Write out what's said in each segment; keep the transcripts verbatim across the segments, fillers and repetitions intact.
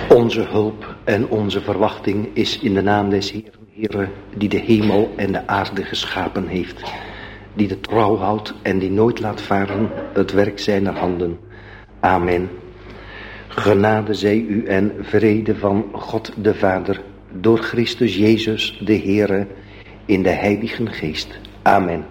Onze hulp en onze verwachting is in de naam des Heeren, Heere, die de hemel en de aarde geschapen heeft, die de trouw houdt en die nooit laat varen het werk zijner handen. Amen. Genade zij u en vrede van God de Vader, door Christus Jezus de Heere, in de Heilige Geest. Amen.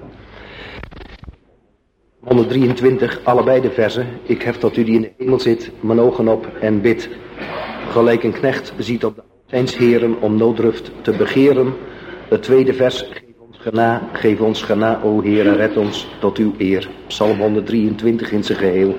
honderddrieëntwintig, allebei de verzen. Ik heb tot u die in de hemel zit, mijn ogen op en bid. Gelijk een knecht ziet op de zijns Heren om nooddruft te begeren. Het tweede vers, geef ons gena, geef ons gena, o Heere, red ons tot uw eer. Psalm honderddrieëntwintig in zijn geheel.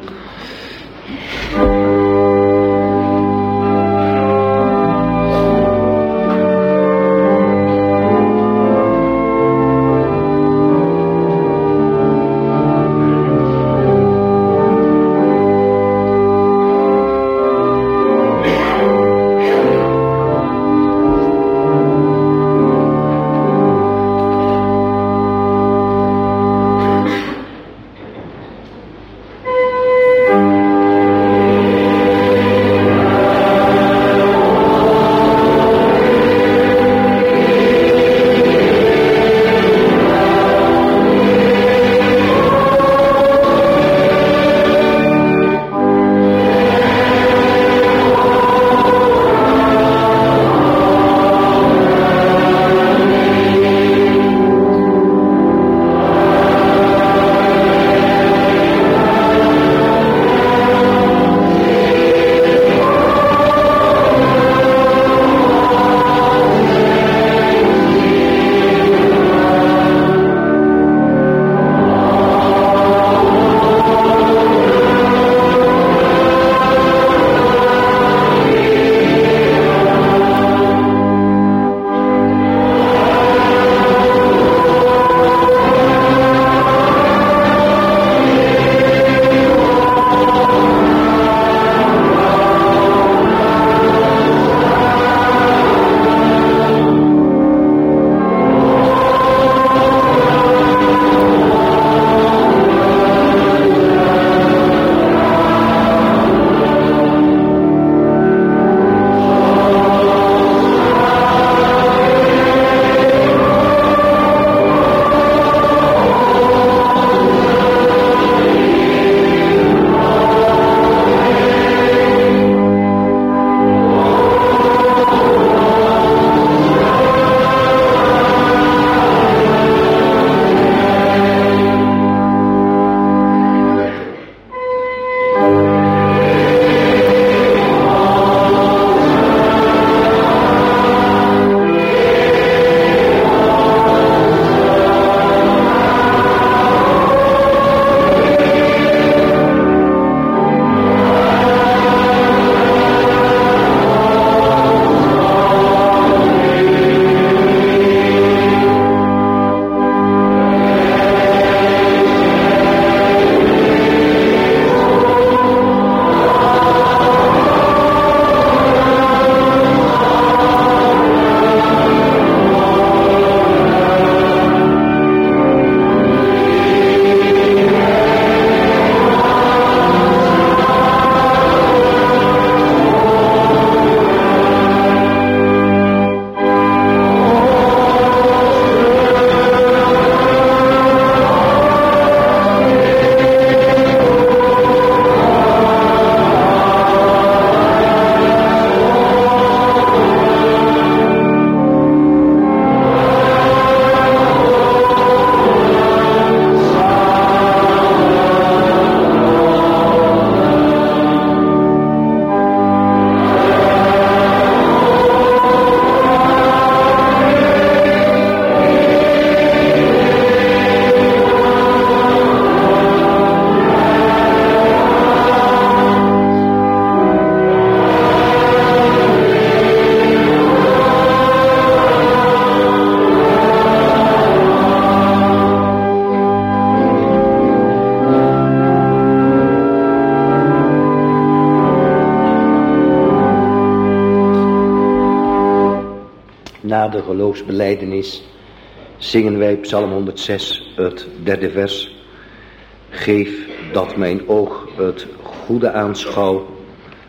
Na de geloofsbelijdenis zingen wij Psalm honderdzes, het derde vers. Geef dat mijn oog het goede aanschouw,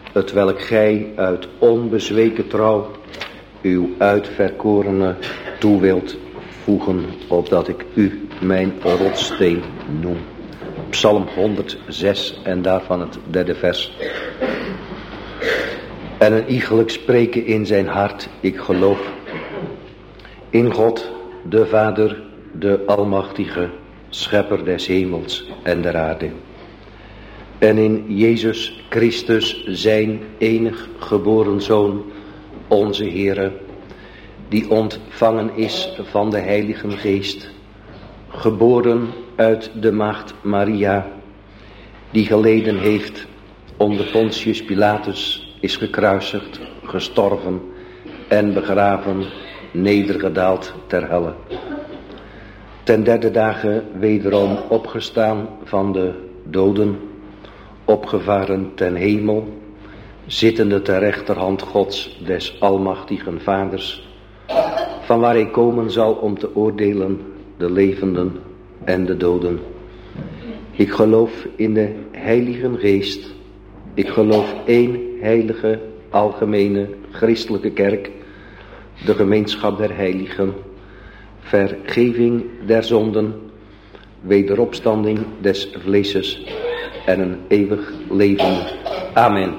het welk gij uit onbezweken trouw uw uitverkorene toe wilt voegen, opdat ik u mijn rotssteen noem. Psalm honderdzes en daarvan het derde vers. En een iegelijk spreken in zijn hart, ik geloof in God, de Vader, de Almachtige, Schepper des hemels en der aarde. En in Jezus Christus, zijn enig geboren Zoon, onze Heere, die ontvangen is van de Heilige Geest, geboren uit de maagd Maria, die geleden heeft onder Pontius Pilatus, is gekruisigd, gestorven en begraven, nedergedaald ter helle. Ten derde dagen wederom opgestaan van de doden, opgevaren ten hemel, zittende ter rechterhand Gods des almachtigen Vaders, van waar hij komen zal om te oordelen de levenden en de doden. Ik geloof in de Heilige Geest. Ik geloof één heilige, algemene, christelijke kerk, de gemeenschap der heiligen, vergeving der zonden, wederopstanding des vleeses en een eeuwig leven. Amen.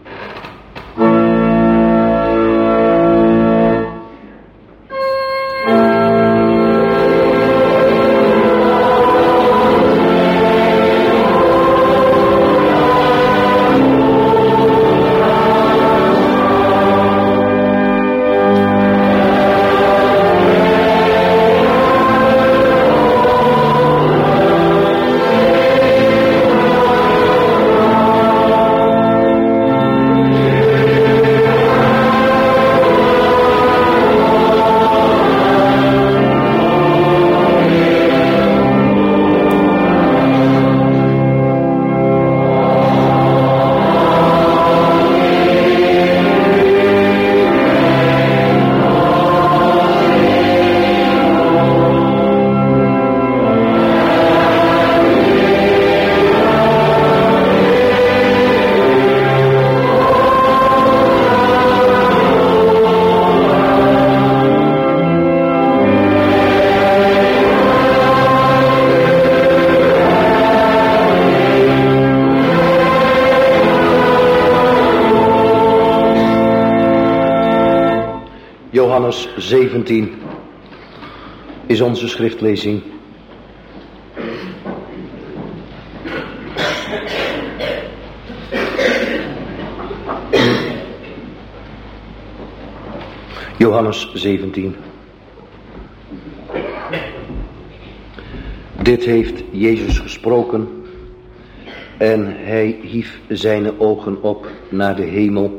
Johannes zeventien is onze schriftlezing. Johannes zeventien. Dit heeft Jezus gesproken en hij hief zijn ogen op naar de hemel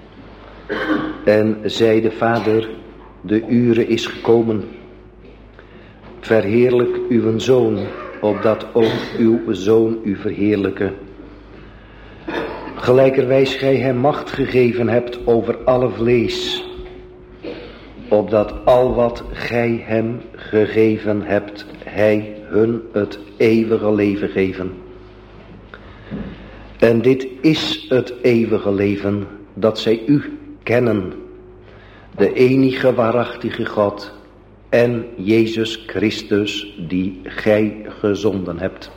en zeide: Vader, de ure is gekomen. Verheerlijk uw Zoon, opdat ook uw Zoon u verheerlijke. Gelijkerwijs gij hem macht gegeven hebt over alle vlees, opdat al wat gij hem gegeven hebt, hij hun het eeuwige leven geven. En dit is het eeuwige leven, dat zij u kennen, de enige waarachtige God en Jezus Christus die gij gezonden hebt.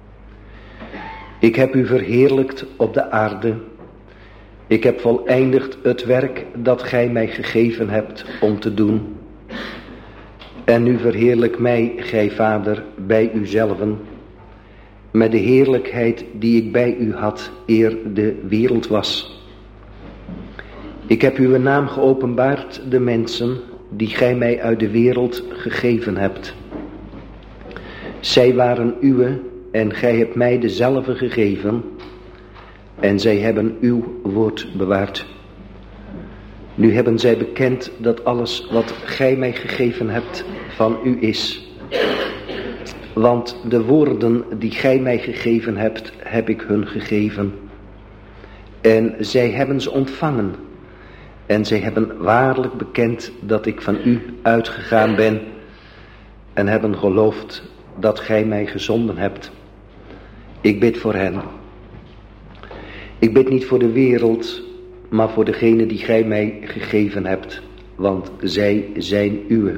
Ik heb u verheerlijkt op de aarde. Ik heb voleindigd het werk dat gij mij gegeven hebt om te doen. En nu verheerlijk mij, gij Vader, bij uzelven, met de heerlijkheid die ik bij u had eer de wereld was. Ik heb uw naam geopenbaard de mensen die gij mij uit de wereld gegeven hebt. Zij waren uwe en gij hebt mij dezelfde gegeven en zij hebben uw woord bewaard. Nu hebben zij bekend dat alles wat gij mij gegeven hebt van u is. Want de woorden die gij mij gegeven hebt, heb ik hun gegeven. En zij hebben ze ontvangen. En zij hebben waarlijk bekend dat ik van u uitgegaan ben. En hebben geloofd dat gij mij gezonden hebt. Ik bid voor hen. Ik bid niet voor de wereld, maar voor degene die gij mij gegeven hebt, want zij zijn uwe.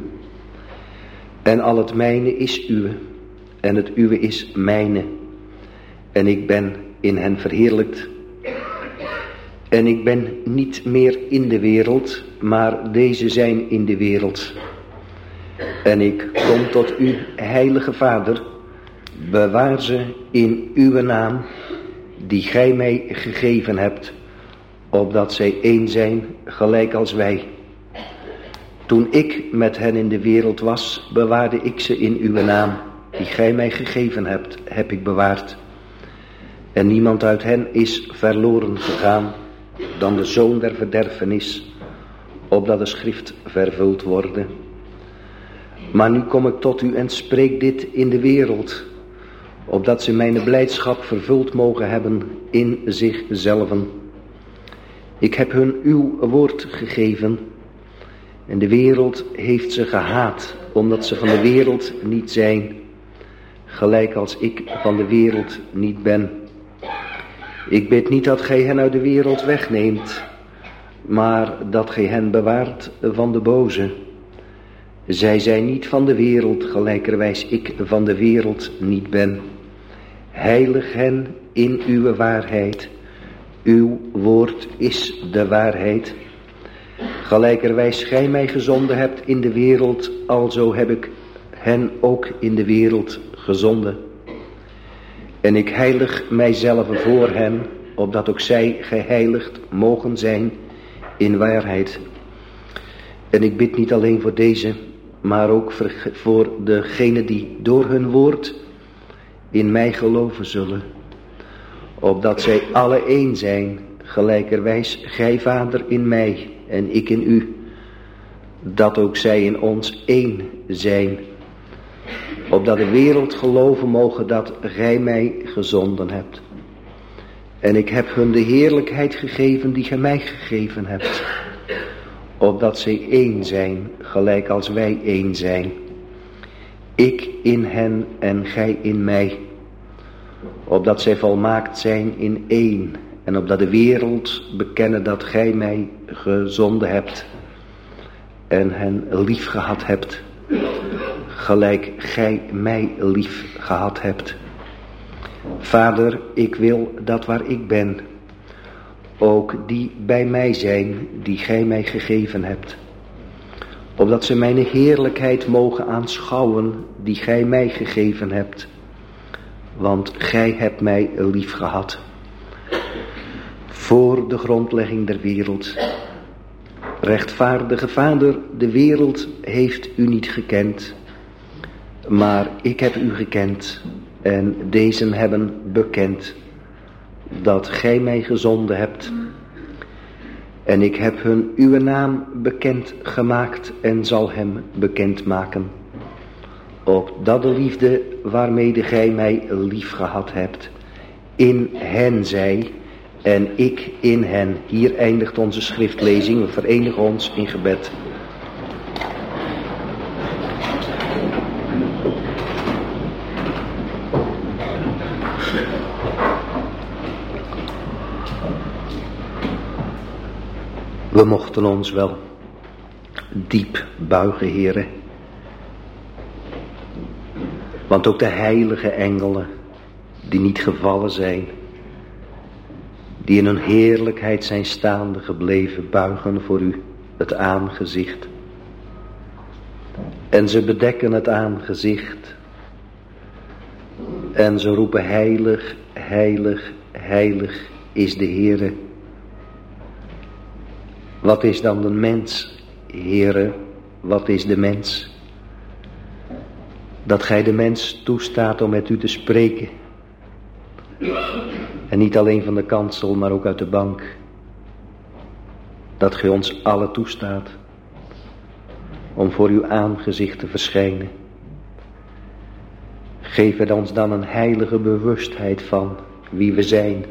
En al het mijne is uwe, en het uwe is mijne. En ik ben in hen verheerlijkt. En ik ben niet meer in de wereld, maar deze zijn in de wereld. En ik kom tot u, heilige Vader, bewaar ze in uw naam, die gij mij gegeven hebt, opdat zij één zijn, gelijk als wij. Toen ik met hen in de wereld was, bewaarde ik ze in uw naam, die gij mij gegeven hebt, heb ik bewaard. En niemand uit hen is verloren gegaan, dan de zoon der verderfenis, opdat de schrift vervuld worden. Maar nu kom ik tot u en spreek dit in de wereld, opdat ze mijn blijdschap vervuld mogen hebben in zichzelven. Ik heb hun uw woord gegeven, en de wereld heeft ze gehaat, omdat ze van de wereld niet zijn, gelijk als ik van de wereld niet ben. Ik bid niet dat gij hen uit de wereld wegneemt, maar dat gij hen bewaart van de boze. Zij zijn niet van de wereld, gelijkerwijs ik van de wereld niet ben. Heilig hen in uw waarheid. Uw woord is de waarheid. Gelijkerwijs gij mij gezonden hebt in de wereld, alzo heb ik hen ook in de wereld gezonden. En ik heilig mijzelf voor hen, opdat ook zij geheiligd mogen zijn in waarheid. En ik bid niet alleen voor deze, maar ook voor degenen die door hun woord in mij geloven zullen, opdat zij alle één zijn, gelijkerwijs gij Vader in mij en ik in u, dat ook zij in ons één zijn, opdat de wereld geloven mogen dat gij mij gezonden hebt. En ik heb hun de heerlijkheid gegeven die gij mij gegeven hebt, opdat zij één zijn, gelijk als wij één zijn. Ik in hen en gij in mij, opdat zij volmaakt zijn in één, en opdat de wereld bekennen dat gij mij gezonden hebt en hen lief gehad hebt, gelijk gij mij lief gehad hebt. Vader, ik wil dat waar ik ben, ook die bij mij zijn, die gij mij gegeven hebt, opdat ze mijn heerlijkheid mogen aanschouwen, die gij mij gegeven hebt, want gij hebt mij lief gehad. Voor de grondlegging der wereld. Rechtvaardige Vader, de wereld heeft u niet gekend, maar ik heb u gekend en dezen hebben bekend dat gij mij gezonden hebt. En ik heb hun uw naam bekend gemaakt en zal hem bekend maken, opdat de liefde waarmede gij mij lief gehad hebt in hen zij en ik in hen. Hier eindigt onze schriftlezing. We verenigen ons in gebed. We mochten ons wel diep buigen, Heere. Want ook de heilige engelen, die niet gevallen zijn, die in hun heerlijkheid zijn staande gebleven, buigen voor u het aangezicht. En ze bedekken het aangezicht. En ze roepen: heilig, heilig, heilig is de Heere. Wat is dan de mens, Heere? Wat is de mens? Dat gij de mens toestaat om met u te spreken. En niet alleen van de kansel, maar ook uit de bank. Dat gij ons allen toestaat om voor uw aangezicht te verschijnen. Geef het ons dan een heilige bewustheid van wie we zijn.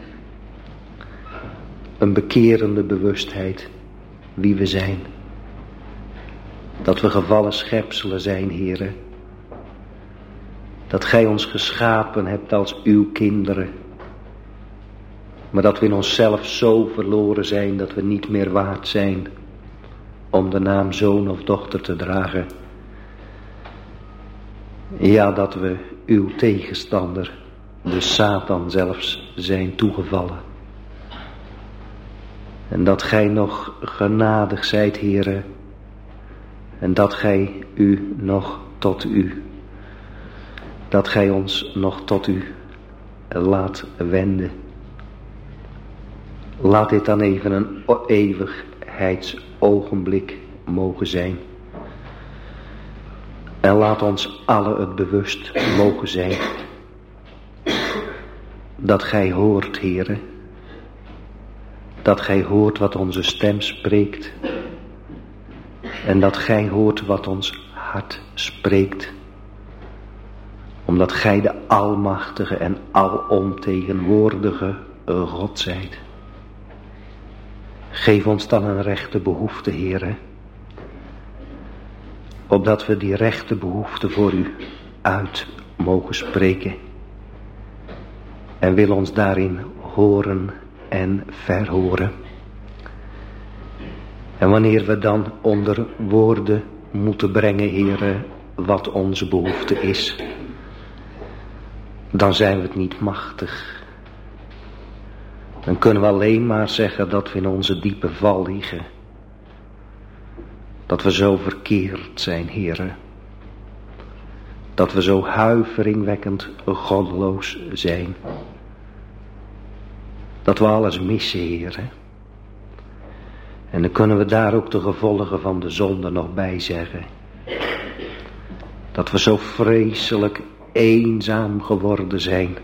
Een bekerende bewustheid wie we zijn. Dat we gevallen schepselen zijn, Heere. Dat gij ons geschapen hebt als uw kinderen. Maar dat we in onszelf zo verloren zijn dat we niet meer waard zijn om de naam zoon of dochter te dragen. Ja, dat we uw tegenstander, de Satan zelfs, zijn toegevallen. En dat gij nog genadig zijt, Heere, en dat gij u nog tot u, dat gij ons nog tot u laat wenden. Laat dit dan even een eeuwigheidsogenblik mogen zijn. En laat ons alle het bewust mogen zijn dat gij hoort, Heere, dat gij hoort wat onze stem spreekt en dat gij hoort wat ons hart spreekt, omdat gij de almachtige en alomtegenwoordige God zijt. Geef ons dan een rechte behoefte, Heere, opdat we die rechte behoefte voor u uit mogen spreken. En wil ons daarin horen en verhoren. En wanneer we dan onder woorden moeten brengen, Heere, wat onze behoefte is, dan zijn we het niet machtig. Dan kunnen we alleen maar zeggen dat we in onze diepe val liggen. Dat we zo verkeerd zijn, Heere. Dat we zo huiveringwekkend goddeloos zijn. Dat we alles missen, Heere. En dan kunnen we daar ook de gevolgen van de zonde nog bij zeggen. Dat we zo vreselijk eenzaam geworden zijn.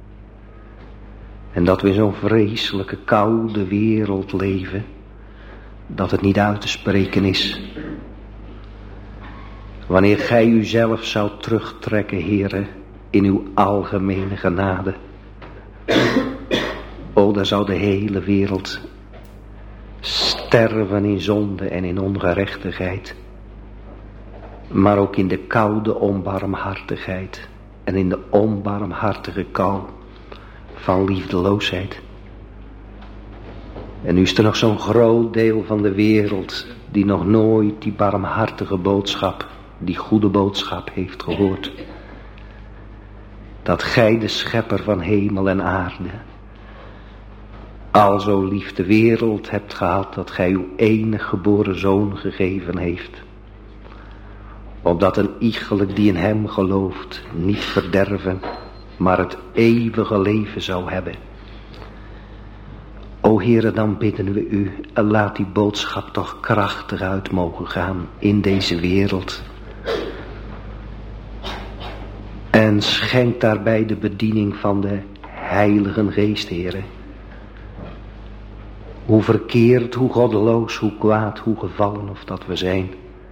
En dat we in zo'n vreselijke koude wereld leven, dat het niet uit te spreken is. Wanneer gij uzelf zou terugtrekken, Heere, in uw algemene genade. O, dan zou de hele wereld sterven in zonde en in ongerechtigheid. Maar ook in de koude onbarmhartigheid en in de onbarmhartige kou van liefdeloosheid. En nu is er nog zo'n groot deel van de wereld die nog nooit die barmhartige boodschap, die goede boodschap heeft gehoord. Dat gij, de schepper van hemel en aarde, al zo lief de wereld hebt gehad dat gij uw enige geboren zoon gegeven heeft. Opdat een iegelijk die in hem gelooft niet verderven, maar het eeuwige leven zou hebben. O Heere, dan bidden we u, laat die boodschap toch krachtig uit mogen gaan in deze wereld. En schenk daarbij de bediening van de Heilige Geest, Heere. Hoe verkeerd, hoe goddeloos, hoe kwaad, hoe gevallen of dat we zijn.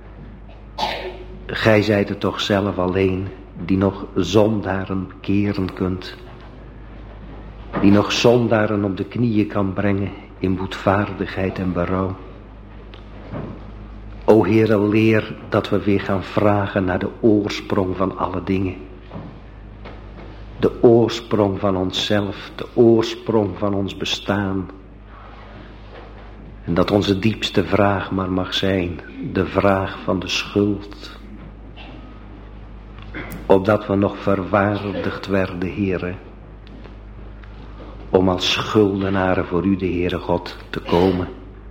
Gij zijt het toch zelf alleen die nog zondaren bekeren kunt. Die nog zondaren op de knieën kan brengen in boetvaardigheid en berouw. O Heere, leer dat we weer gaan vragen naar de oorsprong van alle dingen. De oorsprong van onszelf, de oorsprong van ons bestaan. En dat onze diepste vraag maar mag zijn, de vraag van de schuld. Opdat we nog verwaardigd werden, Heere, om als schuldenaren voor u, de Heere God, te komen.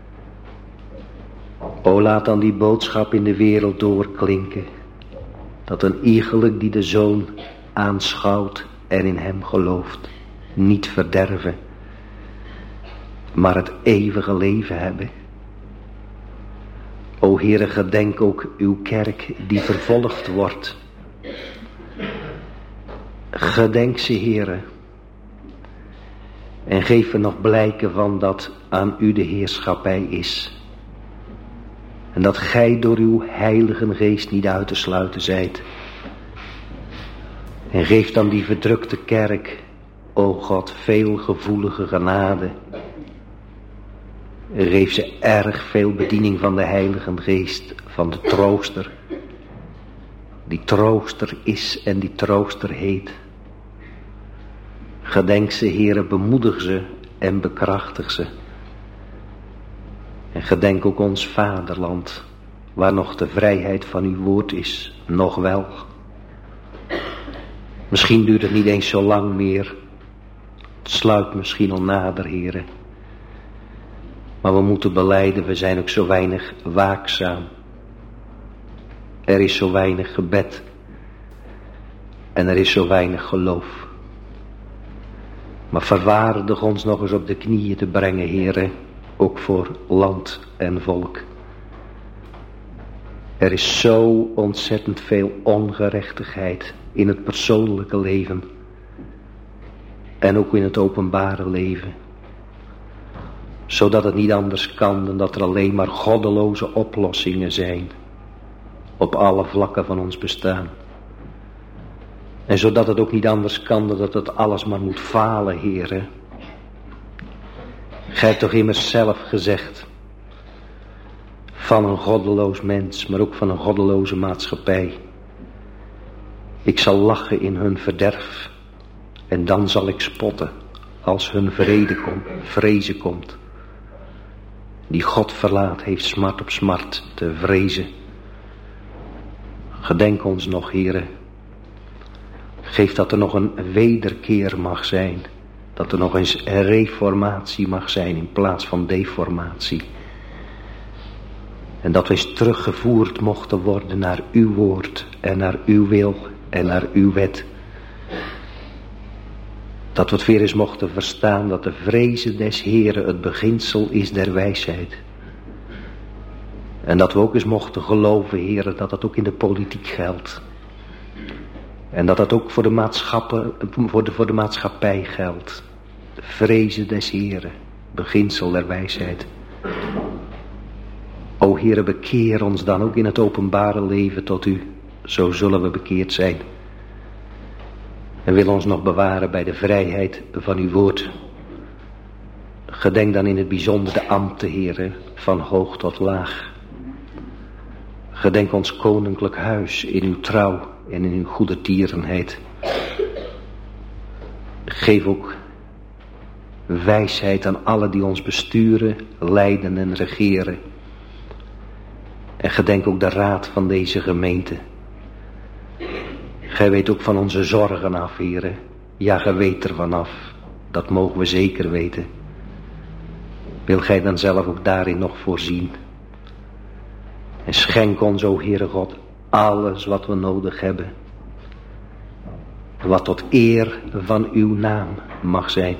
O, laat dan die boodschap in de wereld doorklinken, dat een iegelijk die de Zoon aanschouwt en in hem gelooft, niet verderven, maar het eeuwige leven hebben. O Heere, gedenk ook uw kerk die vervolgd wordt. Gedenk ze, Heere, en geef er nog blijken van dat aan u de heerschappij is. En dat gij door uw Heilige Geest niet uit te sluiten zijt. En geef dan die verdrukte kerk, o God, veel gevoelige genade. Geef ze erg veel bediening van de Heilige Geest, van de trooster. Die trooster is en die trooster heet. Gedenk ze, Heere, bemoedig ze en bekrachtig ze. En gedenk ook ons vaderland, waar nog de vrijheid van uw woord is, nog wel. Misschien duurt het niet eens zo lang meer. Het sluit misschien al nader, heren. Maar we moeten belijden, we zijn ook zo weinig waakzaam. Er is zo weinig gebed. En er is zo weinig geloof. Maar verwaardig ons nog eens op de knieën te brengen, heren. Ook voor land en volk. Er is zo ontzettend veel ongerechtigheid in het persoonlijke leven. En ook in het openbare leven. Zodat het niet anders kan dan dat er alleen maar goddeloze oplossingen zijn. Op alle vlakken van ons bestaan. En zodat het ook niet anders kan dan dat het alles maar moet falen, heren. Gij hebt toch immers zelf gezegd. Van een goddeloos mens, maar ook van een goddeloze maatschappij. Ik zal lachen in hun verderf. En dan zal ik spotten als hun vrede komt, vrezen komt. Die God verlaat heeft smart op smart te vrezen. Gedenk ons nog, heren. Geef dat er nog een wederkeer mag zijn. Dat er nog eens een reformatie mag zijn in plaats van deformatie. En dat we eens teruggevoerd mochten worden naar uw woord en naar uw wil en naar uw wet. Dat we het weer eens mochten verstaan dat de vrezen des Heren het beginsel is der wijsheid. En dat we ook eens mochten geloven, heren, dat dat ook in de politiek geldt. En dat dat ook voor de, maatschappen, voor de, voor de maatschappij geldt. De vrezen des Heren, beginsel der wijsheid. O Heere, bekeer ons dan ook in het openbare leven tot u. Zo zullen we bekeerd zijn. En wil ons nog bewaren bij de vrijheid van uw woord. Gedenk dan in het bijzonder de ambten, Heere, van hoog tot laag. Gedenk ons koninklijk huis in uw trouw en in uw goede tierenheid. Geef ook wijsheid aan alle die ons besturen, leiden en regeren. En gedenk ook de raad van deze gemeente. Gij weet ook van onze zorgen af, heren. Ja, gij weet er vanaf. Dat mogen we zeker weten. Wil gij dan zelf ook daarin nog voorzien? En schenk ons, o Heere God, alles wat we nodig hebben. Wat tot eer van uw naam mag zijn.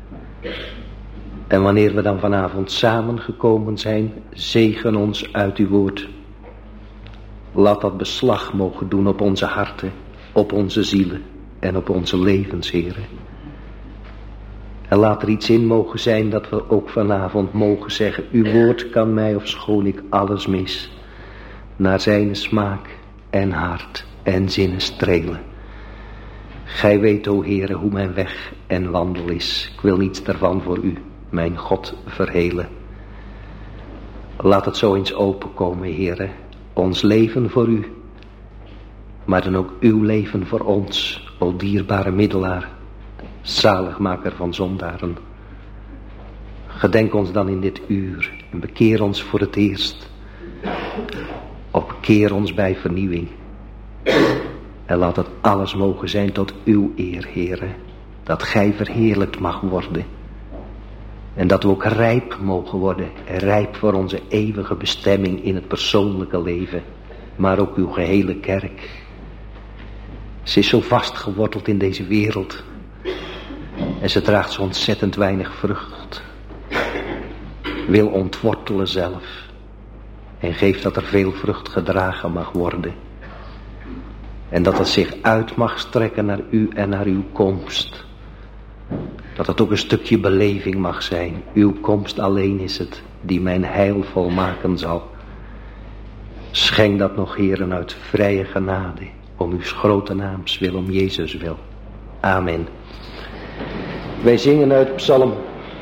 En wanneer we dan vanavond samengekomen zijn, zegen ons uit uw woord. Laat dat beslag mogen doen op onze harten, op onze zielen en op onze levens, Heere. En laat er iets in mogen zijn dat we ook vanavond mogen zeggen, uw woord kan mij, ofschoon ik alles mis, naar zijn smaak en hart en zinnen strelen. Gij weet, o Heere, hoe mijn weg en wandel is. Ik wil niets daarvan voor u, mijn God, verhelen. Laat het zo eens openkomen, Heere. Ons leven voor u, maar dan ook uw leven voor ons, o dierbare middelaar, zaligmaker van zondaren. Gedenk ons dan in dit uur en bekeer ons voor het eerst. Of bekeer ons bij vernieuwing. En laat het alles mogen zijn tot uw eer, Heere. Dat gij verheerlijkt mag worden. En dat we ook rijp mogen worden. Rijp voor onze eeuwige bestemming in het persoonlijke leven. Maar ook uw gehele kerk. Ze is zo vastgeworteld in deze wereld. En ze draagt zo ontzettend weinig vrucht. Wil ontwortelen zelf. En geef dat er veel vrucht gedragen mag worden. En dat het zich uit mag strekken naar u en naar uw komst. Dat het ook een stukje beleving mag zijn. Uw komst alleen is het die mijn heil volmaken zal. Schenk dat nog, heren, uit vrije genade. Om uw grote naams wil, om Jezus wil. Amen. Wij zingen uit Psalm.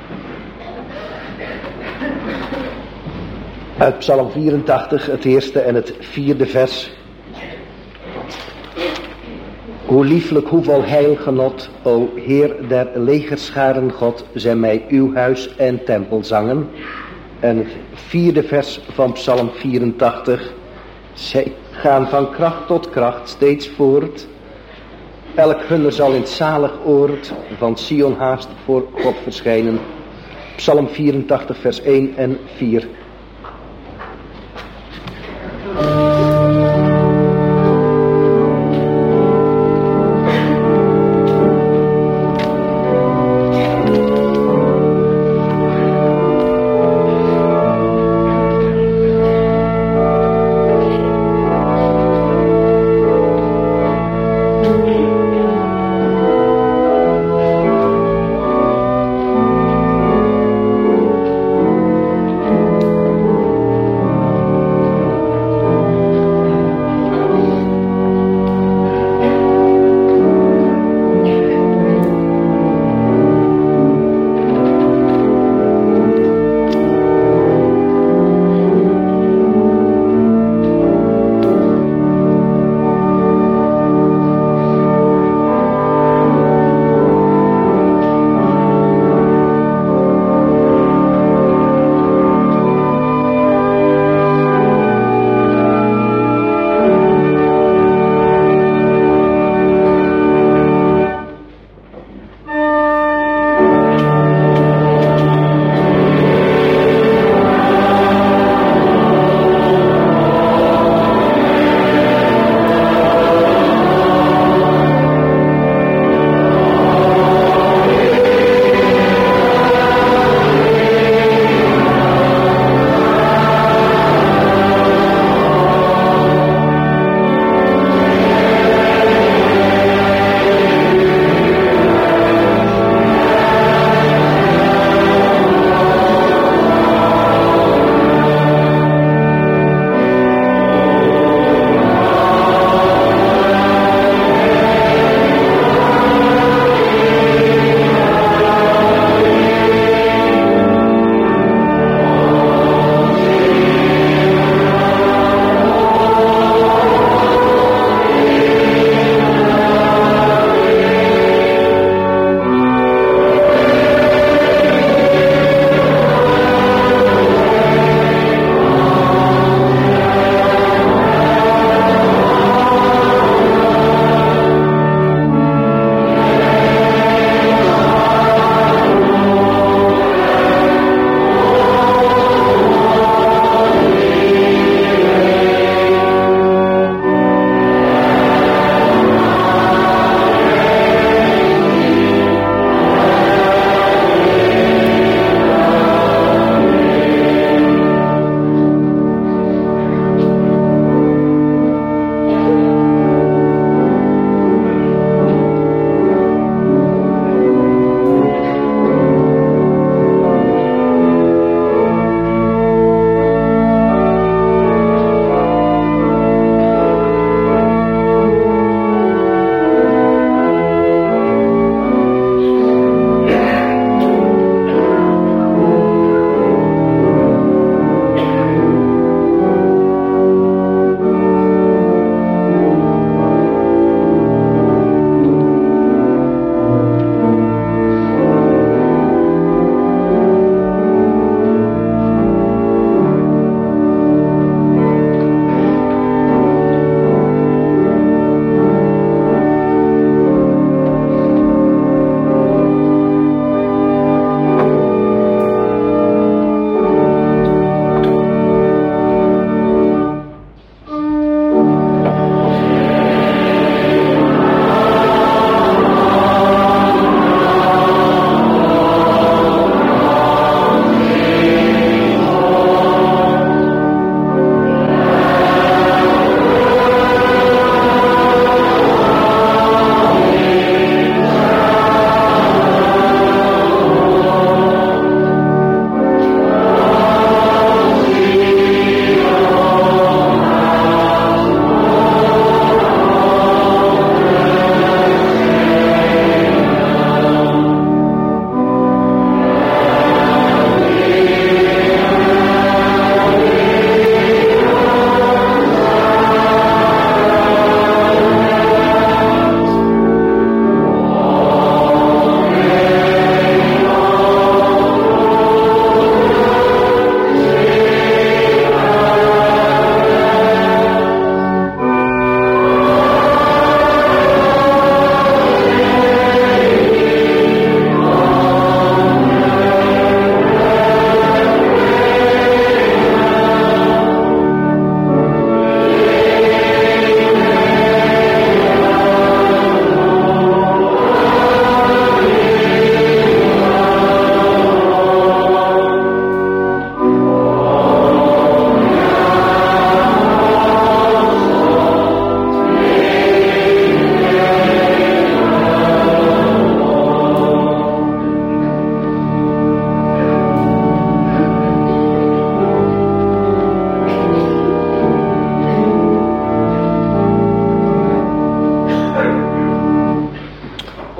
Uit Psalm vierentachtig, het eerste en het vierde vers. Hoe lieflijk, hoeveel heilgenot, o Heer der legerscharen God, zijn mij uw huis en tempel zangen. En het vierde vers van Psalm vierentachtig. Zij gaan van kracht tot kracht steeds voort. Elk hunner zal in het zalig oord van Sion haast voor God verschijnen. Psalm vierentachtig vers één en vier.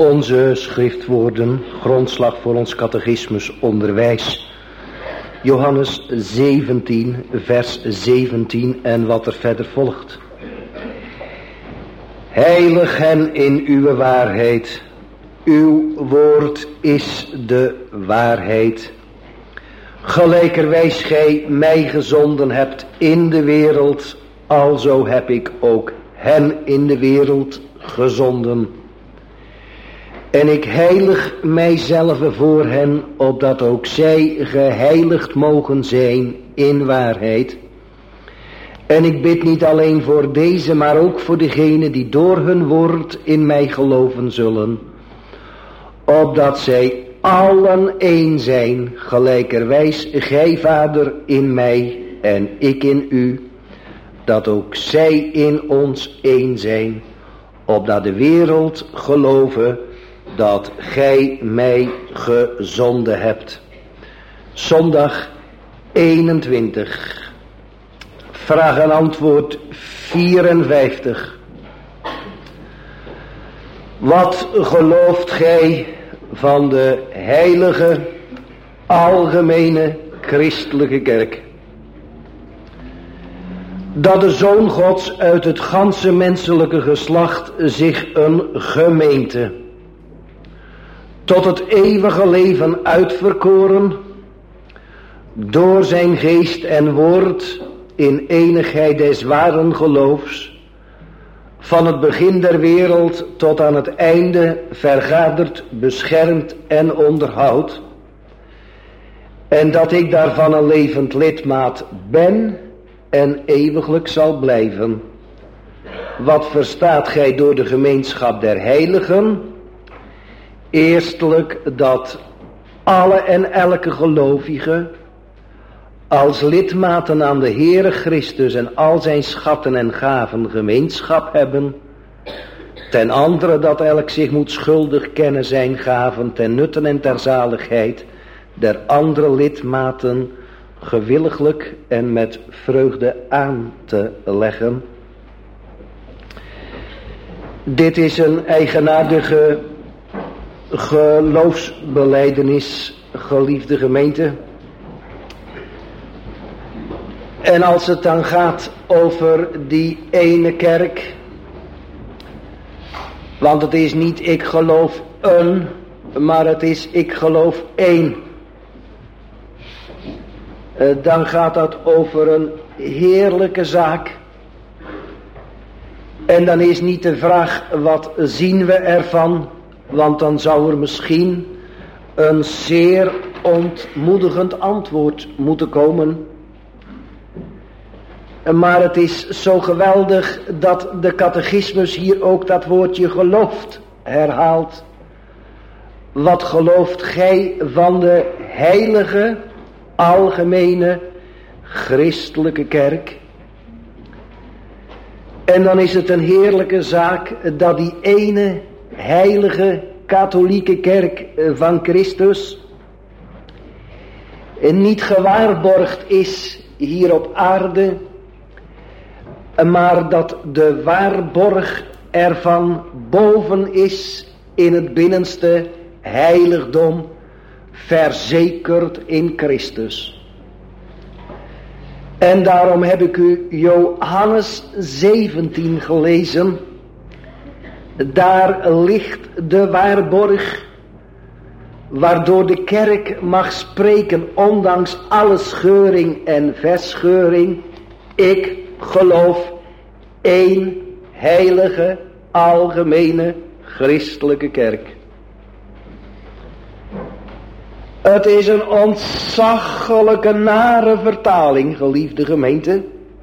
Onze schriftwoorden, grondslag voor ons catechismus onderwijs. Johannes zeventien, vers zeventien en wat er verder volgt. Heilig hen in uw waarheid. Uw woord is de waarheid. Gelijkerwijs gij mij gezonden hebt in de wereld, alzo heb ik ook hen in de wereld gezonden. En ik heilig mijzelf voor hen, opdat ook zij geheiligd mogen zijn in waarheid. En ik bid niet alleen voor deze, maar ook voor degenen die door hun woord in mij geloven zullen, opdat zij allen één zijn, gelijkerwijs gij, Vader, in mij en ik in u, dat ook zij in ons één zijn, opdat de wereld geloven dat gij mij gezonden hebt. Zondag eenentwintig. Vraag en antwoord vierenvijftig. Wat gelooft gij van de heilige, algemene, christelijke kerk? Dat de Zoon Gods uit het ganse menselijke geslacht zich een gemeente tot het eeuwige leven uitverkoren, door zijn geest en woord in enigheid des waren geloofs, van het begin der wereld tot aan het einde vergaderd, beschermd en onderhoudt, en dat ik daarvan een levend lidmaat ben en eeuwiglijk zal blijven. Wat verstaat gij door de gemeenschap der heiligen? Eerstelijk dat alle en elke gelovige als lidmaten aan de Heere Christus en al zijn schatten en gaven gemeenschap hebben. Ten andere dat elk zich moet schuldig kennen zijn gaven ten nutten en ter zaligheid der andere lidmaten gewilliglijk en met vreugde aan te leggen. Dit is een eigenaardige geloofsbelijdenis, geliefde gemeente. En als het dan gaat over die ene kerk, want het is niet ik geloof een, maar het is ik geloof één. Dan gaat dat over een heerlijke zaak. En dan is niet de vraag, wat zien we ervan? Want dan zou er misschien een zeer ontmoedigend antwoord moeten komen. Maar het is zo geweldig dat de catechismus hier ook dat woordje gelooft herhaalt. Wat gelooft gij van de heilige, algemene, christelijke kerk? En dan is het een heerlijke zaak dat die ene heilige katholieke kerk van Christus niet gewaarborgd is hier op aarde, maar dat de waarborg ervan boven is in het binnenste heiligdom, verzekerd in Christus. En daarom heb ik u Johannes zeventien gelezen. Daar ligt de waarborg, waardoor de kerk mag spreken, ondanks alle scheuring en verscheuring. Ik geloof één heilige, algemene, christelijke kerk. Het is een ontzaglijke nare vertaling, geliefde gemeente.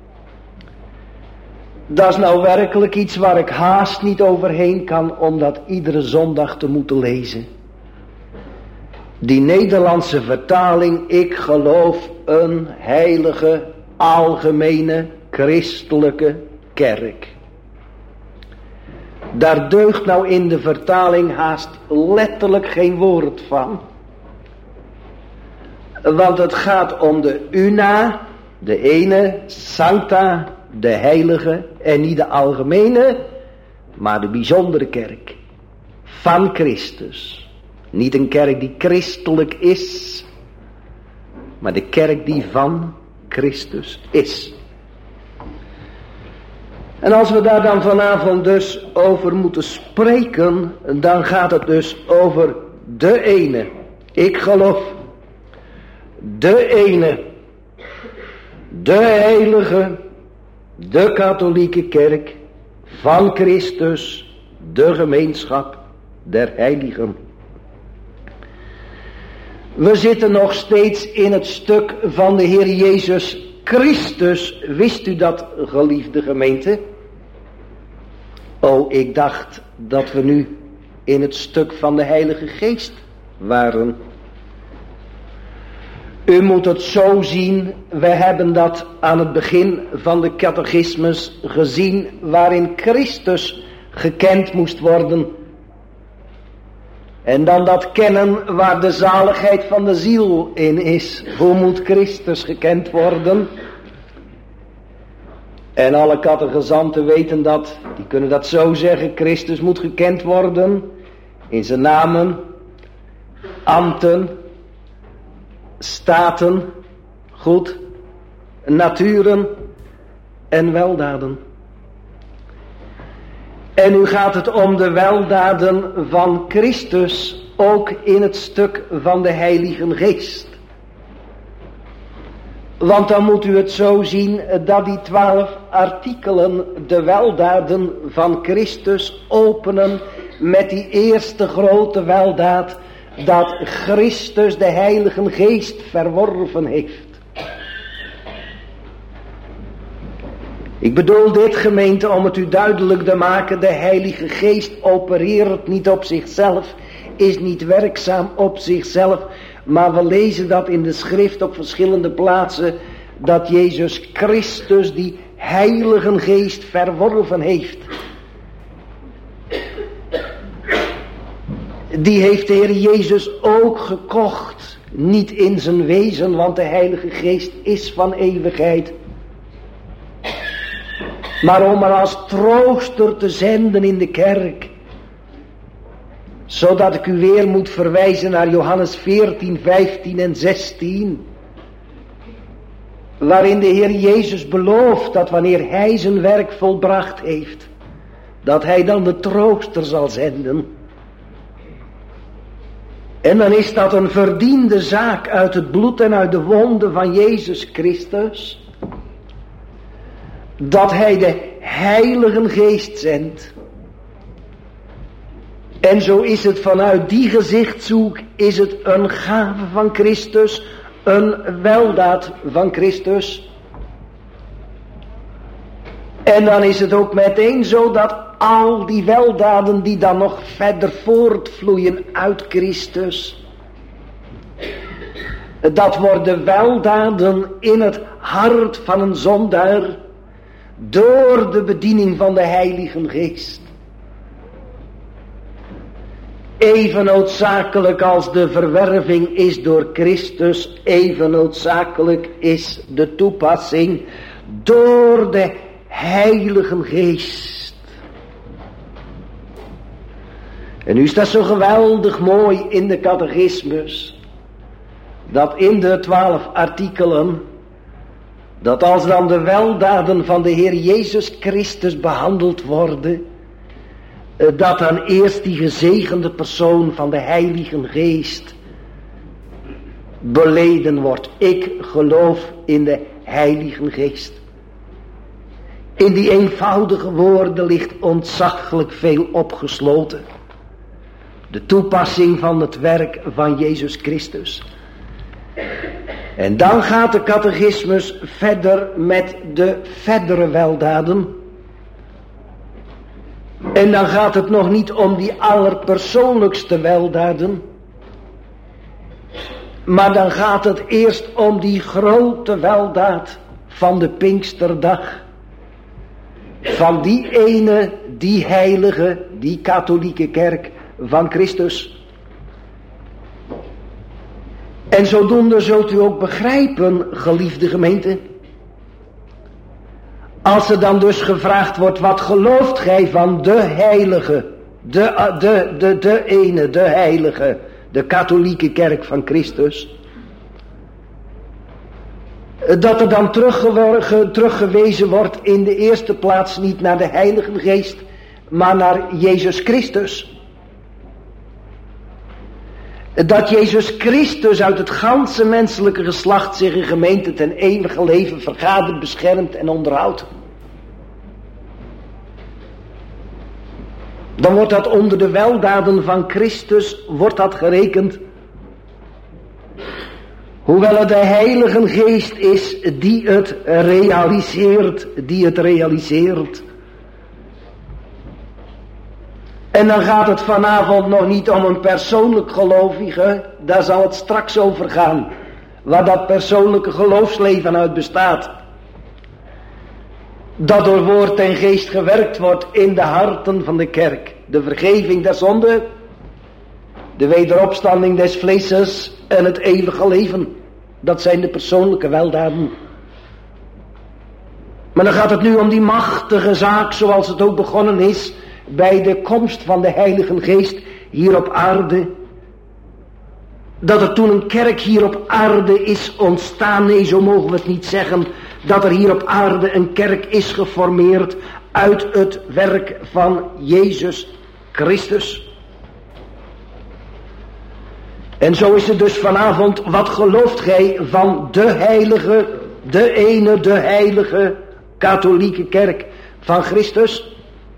Dat is nou werkelijk iets waar ik haast niet overheen kan om dat iedere zondag te moeten lezen. Die Nederlandse vertaling, ik geloof een heilige, algemene, christelijke kerk. Daar deugt nou in de vertaling haast letterlijk geen woord van. Want het gaat om de una, de ene, sancta, de heilige, en niet de algemene, maar de bijzondere kerk. van Christus. Niet een kerk die christelijk is, maar de kerk die van Christus is. En als we daar dan vanavond dus over moeten spreken, dan gaat het dus over de ene. Ik geloof de ene, de heilige, de katholieke kerk van Christus, de gemeenschap der heiligen. We zitten nog steeds in het stuk van de Heer Jezus Christus. Wist u dat, geliefde gemeente? Oh, ik dacht dat we nu in het stuk van de Heilige Geest waren. U moet het zo zien, we hebben dat aan het begin van de catechismus gezien, waarin Christus gekend moest worden. En dan dat kennen waar de zaligheid van de ziel in is. Hoe moet Christus gekend worden? En alle catechizanten weten dat, die kunnen dat zo zeggen. Christus moet gekend worden in zijn namen, ambten, staten, goed, naturen en weldaden. En nu gaat het om de weldaden van Christus, ook in het stuk van de Heilige Geest. Want dan moet u het zo zien dat die twaalf artikelen de weldaden van Christus openen met die eerste grote weldaad, dat Christus de Heilige Geest verworven heeft. Ik bedoel dit, gemeente, om het u duidelijk te maken, de Heilige Geest opereert niet op zichzelf, is niet werkzaam op zichzelf, maar we lezen dat in de schrift op verschillende plaatsen, dat Jezus Christus die Heilige Geest verworven heeft. Die heeft de Heer Jezus ook gekocht, niet in zijn wezen, want de Heilige Geest is van eeuwigheid. Maar om er als trooster te zenden in de kerk, zodat ik u weer moet verwijzen naar Johannes veertien, vijftien en zestien. Waarin de Heer Jezus belooft dat wanneer Hij zijn werk volbracht heeft, dat Hij dan de trooster zal zenden. En dan is dat een verdiende zaak uit het bloed en uit de wonden van Jezus Christus, dat Hij de Heilige Geest zendt. En zo is het vanuit die gezichtshoek, is het een gave van Christus, een weldaad van Christus. En dan is het ook meteen zo dat al die weldaden die dan nog verder voortvloeien uit Christus, dat worden weldaden in het hart van een zondaar door de bediening van de Heilige Geest. Even noodzakelijk als de verwerving is door Christus, even noodzakelijk is de toepassing door de Heilige Geest. En nu is dat zo geweldig mooi in de catechismus, dat in de twaalf artikelen, dat als dan de weldaden van de Heer Jezus Christus behandeld worden, dat dan eerst die gezegende persoon van de Heilige Geest beleden wordt. Ik geloof in de Heilige Geest. In die eenvoudige woorden ligt ontzaglijk veel opgesloten. De toepassing van het werk van Jezus Christus. En dan gaat de catechismus verder met de verdere weldaden. En dan gaat het nog niet om die allerpersoonlijkste weldaden, maar dan gaat het eerst om die grote weldaad van de Pinksterdag. Van die ene, die heilige, die katholieke kerk van Christus. En zodoende zult u ook begrijpen, geliefde gemeente, als er dan dus gevraagd wordt, wat gelooft gij van de heilige? De, de, de, de ene, de heilige, de katholieke kerk van Christus. Dat er dan teruggewer, teruggewezen wordt in de eerste plaats niet naar de Heilige Geest, maar naar Jezus Christus. Dat Jezus Christus uit het ganse menselijke geslacht zich een gemeente ten eeuwige leven vergadert, beschermt en onderhoudt. Dan wordt dat onder de weldaden van Christus, wordt dat gerekend. Hoewel het de Heilige Geest is die het realiseert, die het realiseert. En dan gaat het vanavond nog niet om een persoonlijk gelovige, daar zal het straks over gaan, waar dat persoonlijke geloofsleven uit bestaat. Dat door woord en geest gewerkt wordt in de harten van de kerk. De vergeving der zonde, de wederopstanding des vleeses en het eeuwige leven. Dat zijn de persoonlijke weldaden. Maar dan gaat het nu om die machtige zaak zoals het ook begonnen is bij de komst van de Heilige Geest hier op aarde. Dat er toen een kerk hier op aarde is ontstaan. Nee, zo mogen we het niet zeggen. Dat er hier op aarde een kerk is geformeerd uit het werk van Jezus Christus. En zo is het dus vanavond, wat gelooft gij van de heilige, de ene, de heilige katholieke kerk van Christus?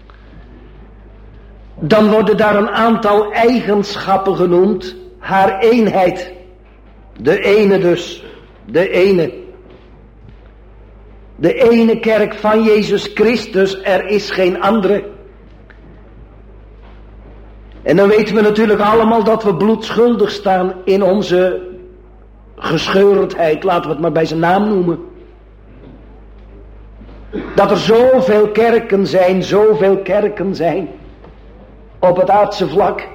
Dan worden daar een aantal eigenschappen genoemd. Haar eenheid. De ene dus. De ene. De ene kerk van Jezus Christus. Er is geen andere. En dan weten we natuurlijk allemaal dat we bloedschuldig staan in onze gescheurdheid. Laten we het maar bij zijn naam noemen. Dat er zoveel kerken zijn, zoveel kerken zijn. Op het aardse vlak.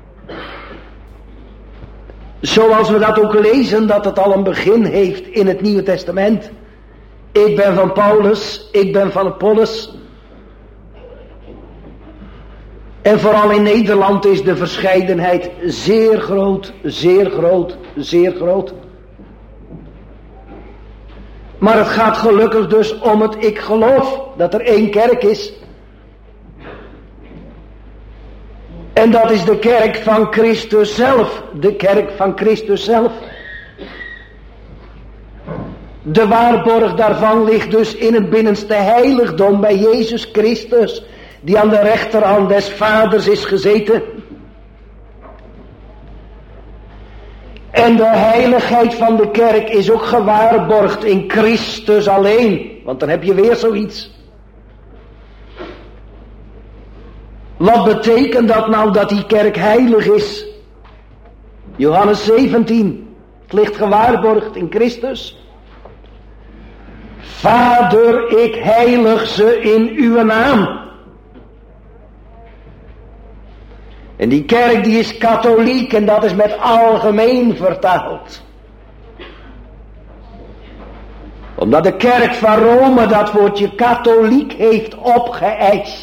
Zoals we dat ook lezen, dat het al een begin heeft in het Nieuwe Testament. Ik ben van Paulus, ik ben van Apollos. En vooral in Nederland is de verscheidenheid zeer groot, zeer groot, zeer groot. Maar het gaat gelukkig dus om het ik geloof dat er één kerk is. En dat is de kerk van Christus zelf. De kerk van Christus zelf. De waarborg daarvan ligt dus in het binnenste heiligdom bij Jezus Christus, die aan de rechterhand des Vaders is gezeten. En de heiligheid van de kerk is ook gewaarborgd in Christus alleen. Want dan heb je weer zoiets. Wat betekent dat nou dat die kerk heilig is? Johannes zeventien. Het ligt gewaarborgd in Christus. Vader, ik heilig ze in uw naam. En die kerk die is katholiek en dat is met algemeen vertaald. Omdat de kerk van Rome dat woordje katholiek heeft opgeëist.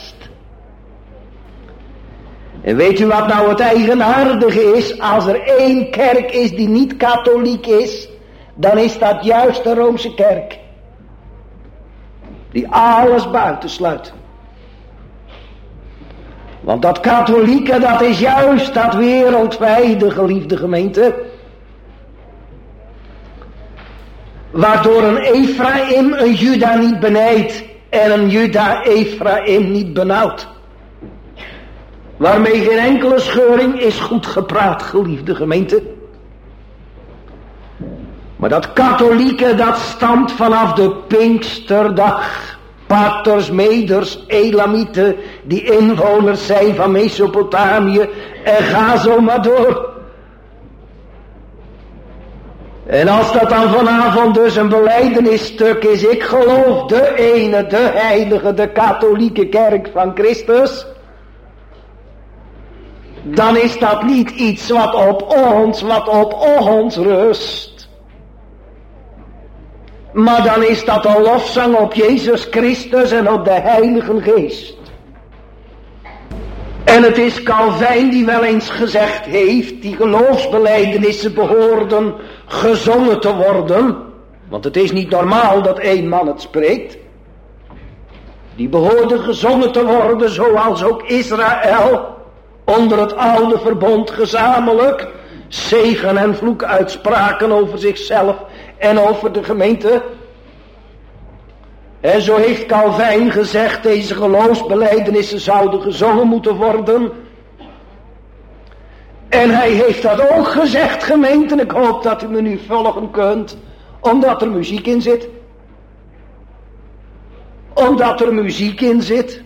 En weet u wat nou het eigenaardige is? Als er één kerk is die niet katholiek is, dan is dat juist de Roomse kerk. Die alles buitensluit. Want dat katholieke, dat is juist dat wereldwijde, geliefde gemeente. Waardoor een Ephraim een Juda niet benijdt en een Juda Ephraim niet benauwt. Waarmee geen enkele scheuring is goed gepraat, geliefde gemeente. Maar dat katholieke, dat stamt vanaf de Pinksterdag. Parters, Meders, Elamieten, die inwoners zijn van Mesopotamië. En ga zo maar door. En als dat dan vanavond dus een belijdenisstuk is, ik geloof de ene, de heilige, de katholieke kerk van Christus. Dan is dat niet iets wat op ons, wat op ons rust. Maar dan is dat een lofzang op Jezus Christus en op de Heilige Geest. En het is Calvijn die wel eens gezegd heeft, die geloofsbelijdenissen behoorden gezongen te worden. Want het is niet normaal dat één man het spreekt. Die behoorden gezongen te worden zoals ook Israël onder het oude verbond gezamenlijk zegen en vloek uitspraken over zichzelf en over de gemeente. En zo heeft Calvijn gezegd, deze geloofsbelijdenissen zouden gezongen moeten worden. En hij heeft dat ook gezegd, gemeente. Ik hoop dat u me nu volgen kunt, omdat er muziek in zit. Omdat er muziek in zit.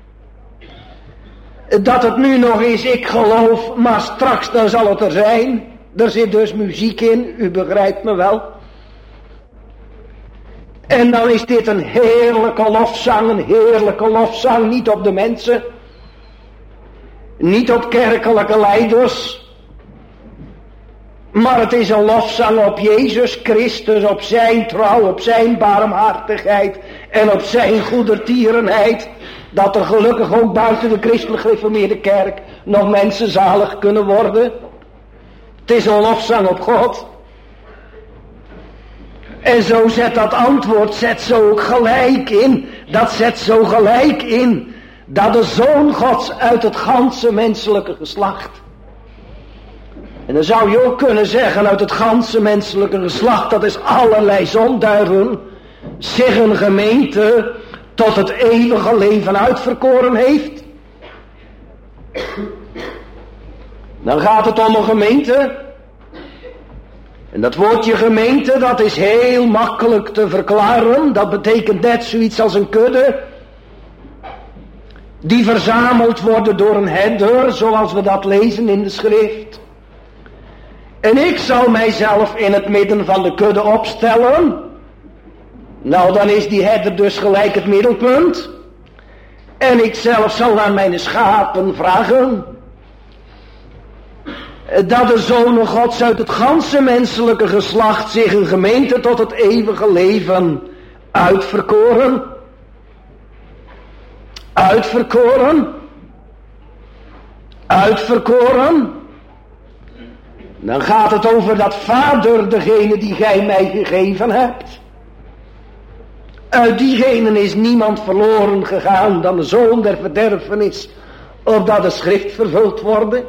Dat het nu nog is, ik geloof, maar straks dan zal het er zijn. Er zit dus muziek in, u begrijpt me wel. En dan is dit een heerlijke lofzang, een heerlijke lofzang, niet op de mensen. Niet op kerkelijke leiders. Maar het is een lofzang op Jezus Christus, op zijn trouw, op zijn barmhartigheid en op zijn goedertierenheid. Dat er gelukkig ook buiten de christelijk gereformeerde kerk nog mensen zalig kunnen worden. Het is een lofzang op God. En zo zet dat antwoord, zet zo ook gelijk in, dat zet zo gelijk in, dat de Zoon Gods uit het ganse menselijke geslacht. En dan zou je ook kunnen zeggen, uit het ganse menselijke geslacht, dat is allerlei zonduigen, zich een gemeente tot het eeuwige leven uitverkoren heeft. Dan gaat het om een gemeente. En dat woordje gemeente, dat is heel makkelijk te verklaren. Dat betekent net zoiets als een kudde. Die verzameld worden door een herder, zoals we dat lezen in de schrift. En ik zal mijzelf in het midden van de kudde opstellen. Nou, dan is die herder dus gelijk het middelpunt. En ik zelf zal aan mijn schapen vragen dat de Zonen Gods uit het ganse menselijke geslacht zich een gemeente tot het eeuwige leven uitverkoren. Uitverkoren. Uitverkoren. Dan gaat het over dat Vader, degene die gij mij gegeven hebt. Uit diegenen is niemand verloren gegaan dan de zoon der verderfenis, opdat de schrift vervuld worden.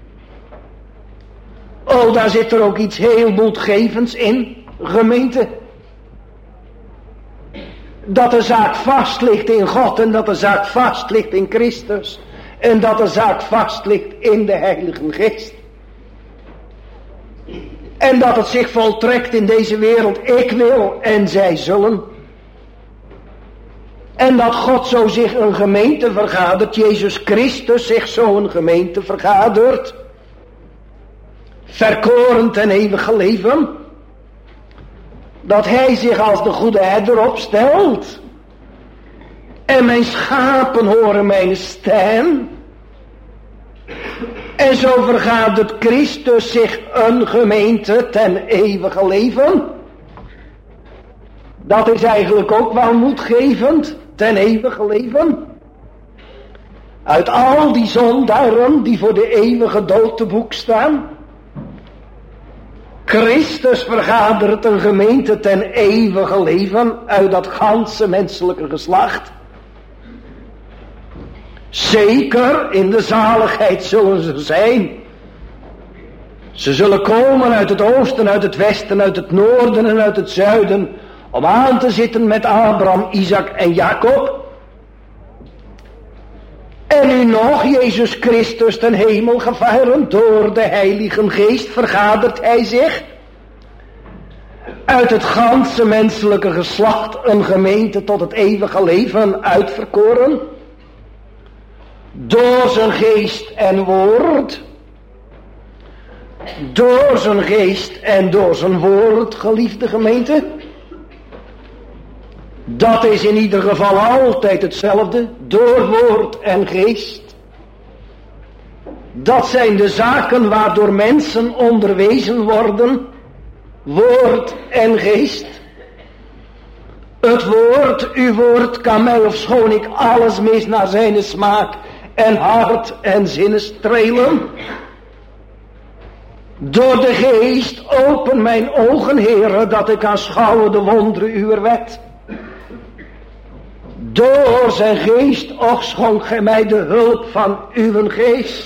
Oh, daar zit er ook iets heel moedgevends in, gemeente. Dat de zaak vast ligt in God en dat de zaak vast ligt in Christus. En dat de zaak vast ligt in de Heilige Geest. En dat het zich voltrekt in deze wereld, ik wil en zij zullen. En dat God zo zich een gemeente vergadert, Jezus Christus zich zo een gemeente vergadert. Verkoren ten eeuwige leven. Dat hij zich als de goede herder opstelt. En mijn schapen horen mijn stem. En zo vergadert Christus zich een gemeente ten eeuwige leven. Dat is eigenlijk ook wel moedgevend, ten eeuwige leven. Uit al die zondaren die voor de eeuwige dood te boek staan. Christus vergadert een gemeente ten eeuwige leven uit dat ganse menselijke geslacht. Zeker in de zaligheid zullen ze zijn. Ze zullen komen uit het oosten, uit het westen, uit het noorden en uit het zuiden, om aan te zitten met Abraham, Isaac en Jacob. En nu nog, Jezus Christus ten hemel gevaren, door de Heilige Geest vergadert hij zich. Uit het ganse menselijke geslacht een gemeente tot het eeuwige leven uitverkoren. Door zijn geest en woord. Door zijn geest en door zijn woord, geliefde gemeente. Dat is in ieder geval altijd hetzelfde, door woord en geest. Dat zijn de zaken waardoor mensen onderwezen worden, woord en geest. Het woord, uw woord kan mij, ofschoon ik alles mis naar zijn smaak en hart en zinnen strelen. Door de geest open mijn ogen, Heere, dat ik aanschouwe de wonderen uwer wet. Door zijn geest, och schonk gij mij de hulp van uw geest.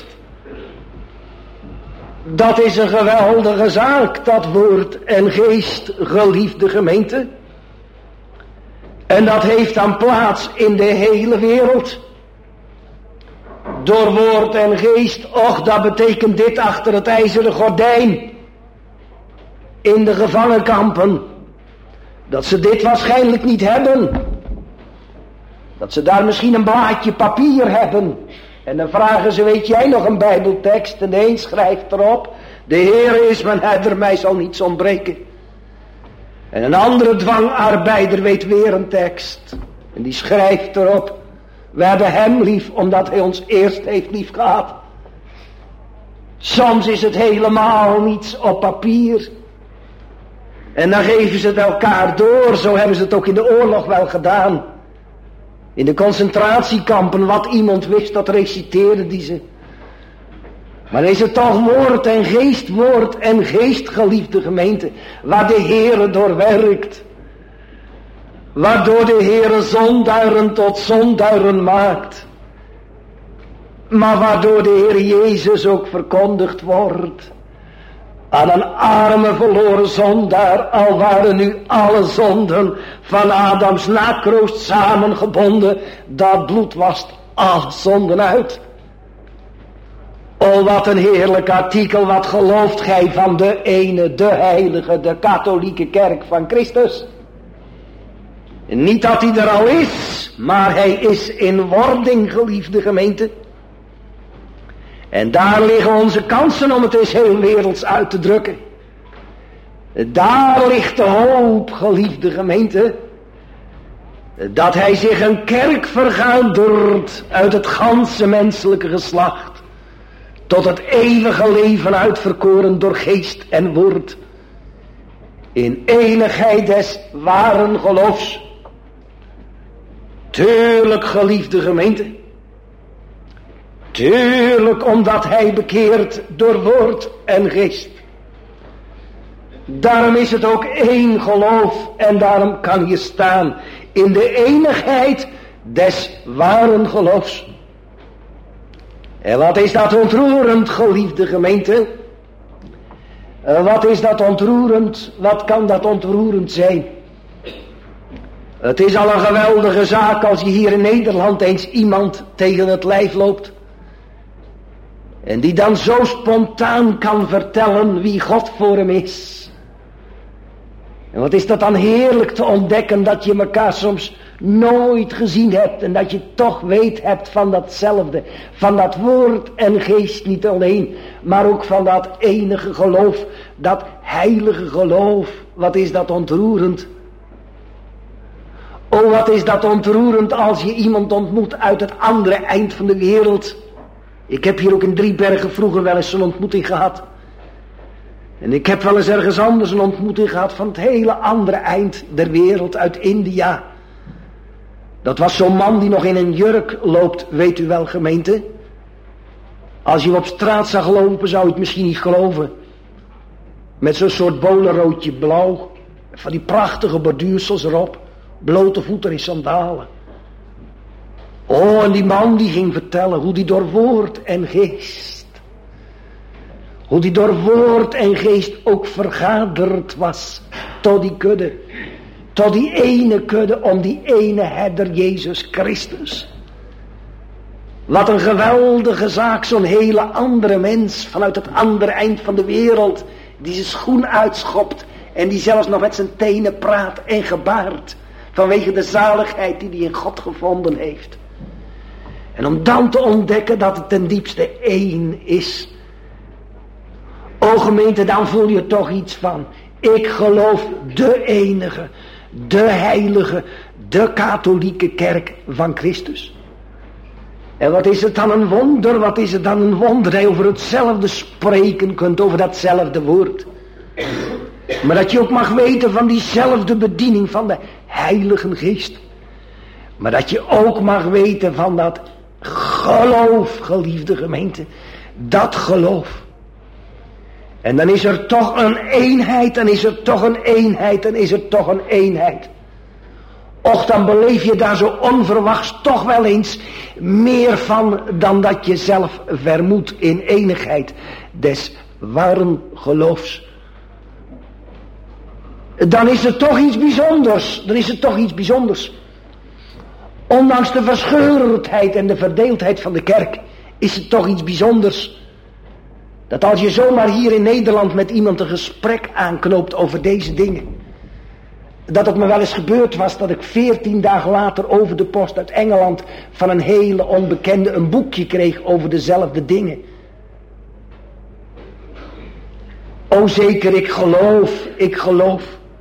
Dat is een geweldige zaak, dat woord en geest, geliefde gemeente. En dat heeft dan plaats in de hele wereld. Door woord en geest, och, dat betekent dit achter het ijzeren gordijn. In de gevangenkampen. Dat ze dit waarschijnlijk niet hebben. Dat ze daar misschien een blaadje papier hebben. En dan vragen ze, weet jij nog een bijbeltekst? En de een schrijft erop, de Heer is mijn herder, mij zal niets ontbreken. En een andere dwangarbeider weet weer een tekst. En die schrijft erop, we hebben hem lief, omdat hij ons eerst heeft lief gehad. Soms is het helemaal niets op papier. En dan geven ze het elkaar door, zo hebben ze het ook in de oorlog wel gedaan. In de concentratiekampen, wat iemand wist, dat reciteerde die ze. Maar is het toch woord en geest, woord en geest, geliefde gemeente, waar de Heere door werkt. Waardoor de Heere zonduiren tot zonduiren maakt. Maar waardoor de Heer Jezus ook verkondigd wordt. Aan een arme verloren zondaar, al waren nu alle zonden van Adams nakroost samengebonden, dat bloed wast alle zonden uit. O, wat een heerlijk artikel, wat gelooft gij van de ene, de heilige, de katholieke kerk van Christus? Niet dat hij er al is, maar hij is in wording, geliefde gemeente. En daar liggen onze kansen, om het eens heel werelds uit te drukken. Daar ligt de hoop, geliefde gemeente, dat hij zich een kerk vergadert uit het ganse menselijke geslacht, tot het eeuwige leven uitverkoren door geest en woord, in enigheid des waren geloofs. Tuurlijk, geliefde gemeente, tuurlijk, omdat hij bekeert door woord en geest. Daarom is het ook één geloof en daarom kan je staan in de enigheid des waren geloofs. En wat is dat ontroerend, geliefde gemeente? Wat is dat ontroerend? Wat kan dat ontroerend zijn? Het is al een geweldige zaak als je hier in Nederland eens iemand tegen het lijf loopt. En die dan zo spontaan kan vertellen wie God voor hem is. En wat is dat dan heerlijk te ontdekken dat je elkaar soms nooit gezien hebt. En dat je toch weet hebt van datzelfde. Van dat woord en geest niet alleen. Maar ook van dat enige geloof. Dat heilige geloof. Wat is dat ontroerend. Oh, wat is dat ontroerend als je iemand ontmoet uit het andere eind van de wereld. Ik heb hier ook in Driebergen vroeger wel eens een ontmoeting gehad. En ik heb wel eens ergens anders een ontmoeting gehad van het hele andere eind der wereld, uit India. Dat was zo'n man die nog in een jurk loopt, weet u wel, gemeente. Als je hem op straat zag lopen, zou je het misschien niet geloven. Met zo'n soort bolenroodje blauw, van die prachtige borduursels erop, blote voeten in sandalen. Oh, en die man die ging vertellen hoe die door woord en geest, hoe die door woord en geest ook vergaderd was tot die kudde. Tot die ene kudde om die ene herder Jezus Christus. Wat een geweldige zaak, zo'n hele andere mens vanuit het andere eind van de wereld, die zijn schoen uitschopt en die zelfs nog met zijn tenen praat en gebaart vanwege de zaligheid die hij in God gevonden heeft. En om dan te ontdekken dat het ten diepste één is. O gemeente, dan voel je toch iets van. Ik geloof de enige, de heilige, de katholieke kerk van Christus. En wat is het dan een wonder, wat is het dan een wonder dat je over hetzelfde spreken kunt, over datzelfde woord. Maar dat je ook mag weten van diezelfde bediening van de Heilige Geest. Maar dat je ook mag weten van dat geloof, geliefde gemeente. Dat geloof. En dan is er toch een eenheid, dan is er toch een eenheid, dan is er toch een eenheid. Och, dan beleef je daar zo onverwachts toch wel eens meer van dan dat je zelf vermoedt in eenigheid des waren geloofs. Dan is er toch iets bijzonders, dan is er toch iets bijzonders. Ondanks de verscheurdheid en de verdeeldheid van de kerk is het toch iets bijzonders. Dat als je zomaar hier in Nederland met iemand een gesprek aanknoopt over deze dingen. Dat het me wel eens gebeurd was dat ik veertien dagen later over de post uit Engeland van een hele onbekende een boekje kreeg over dezelfde dingen. O zeker, ik geloof, ik geloof.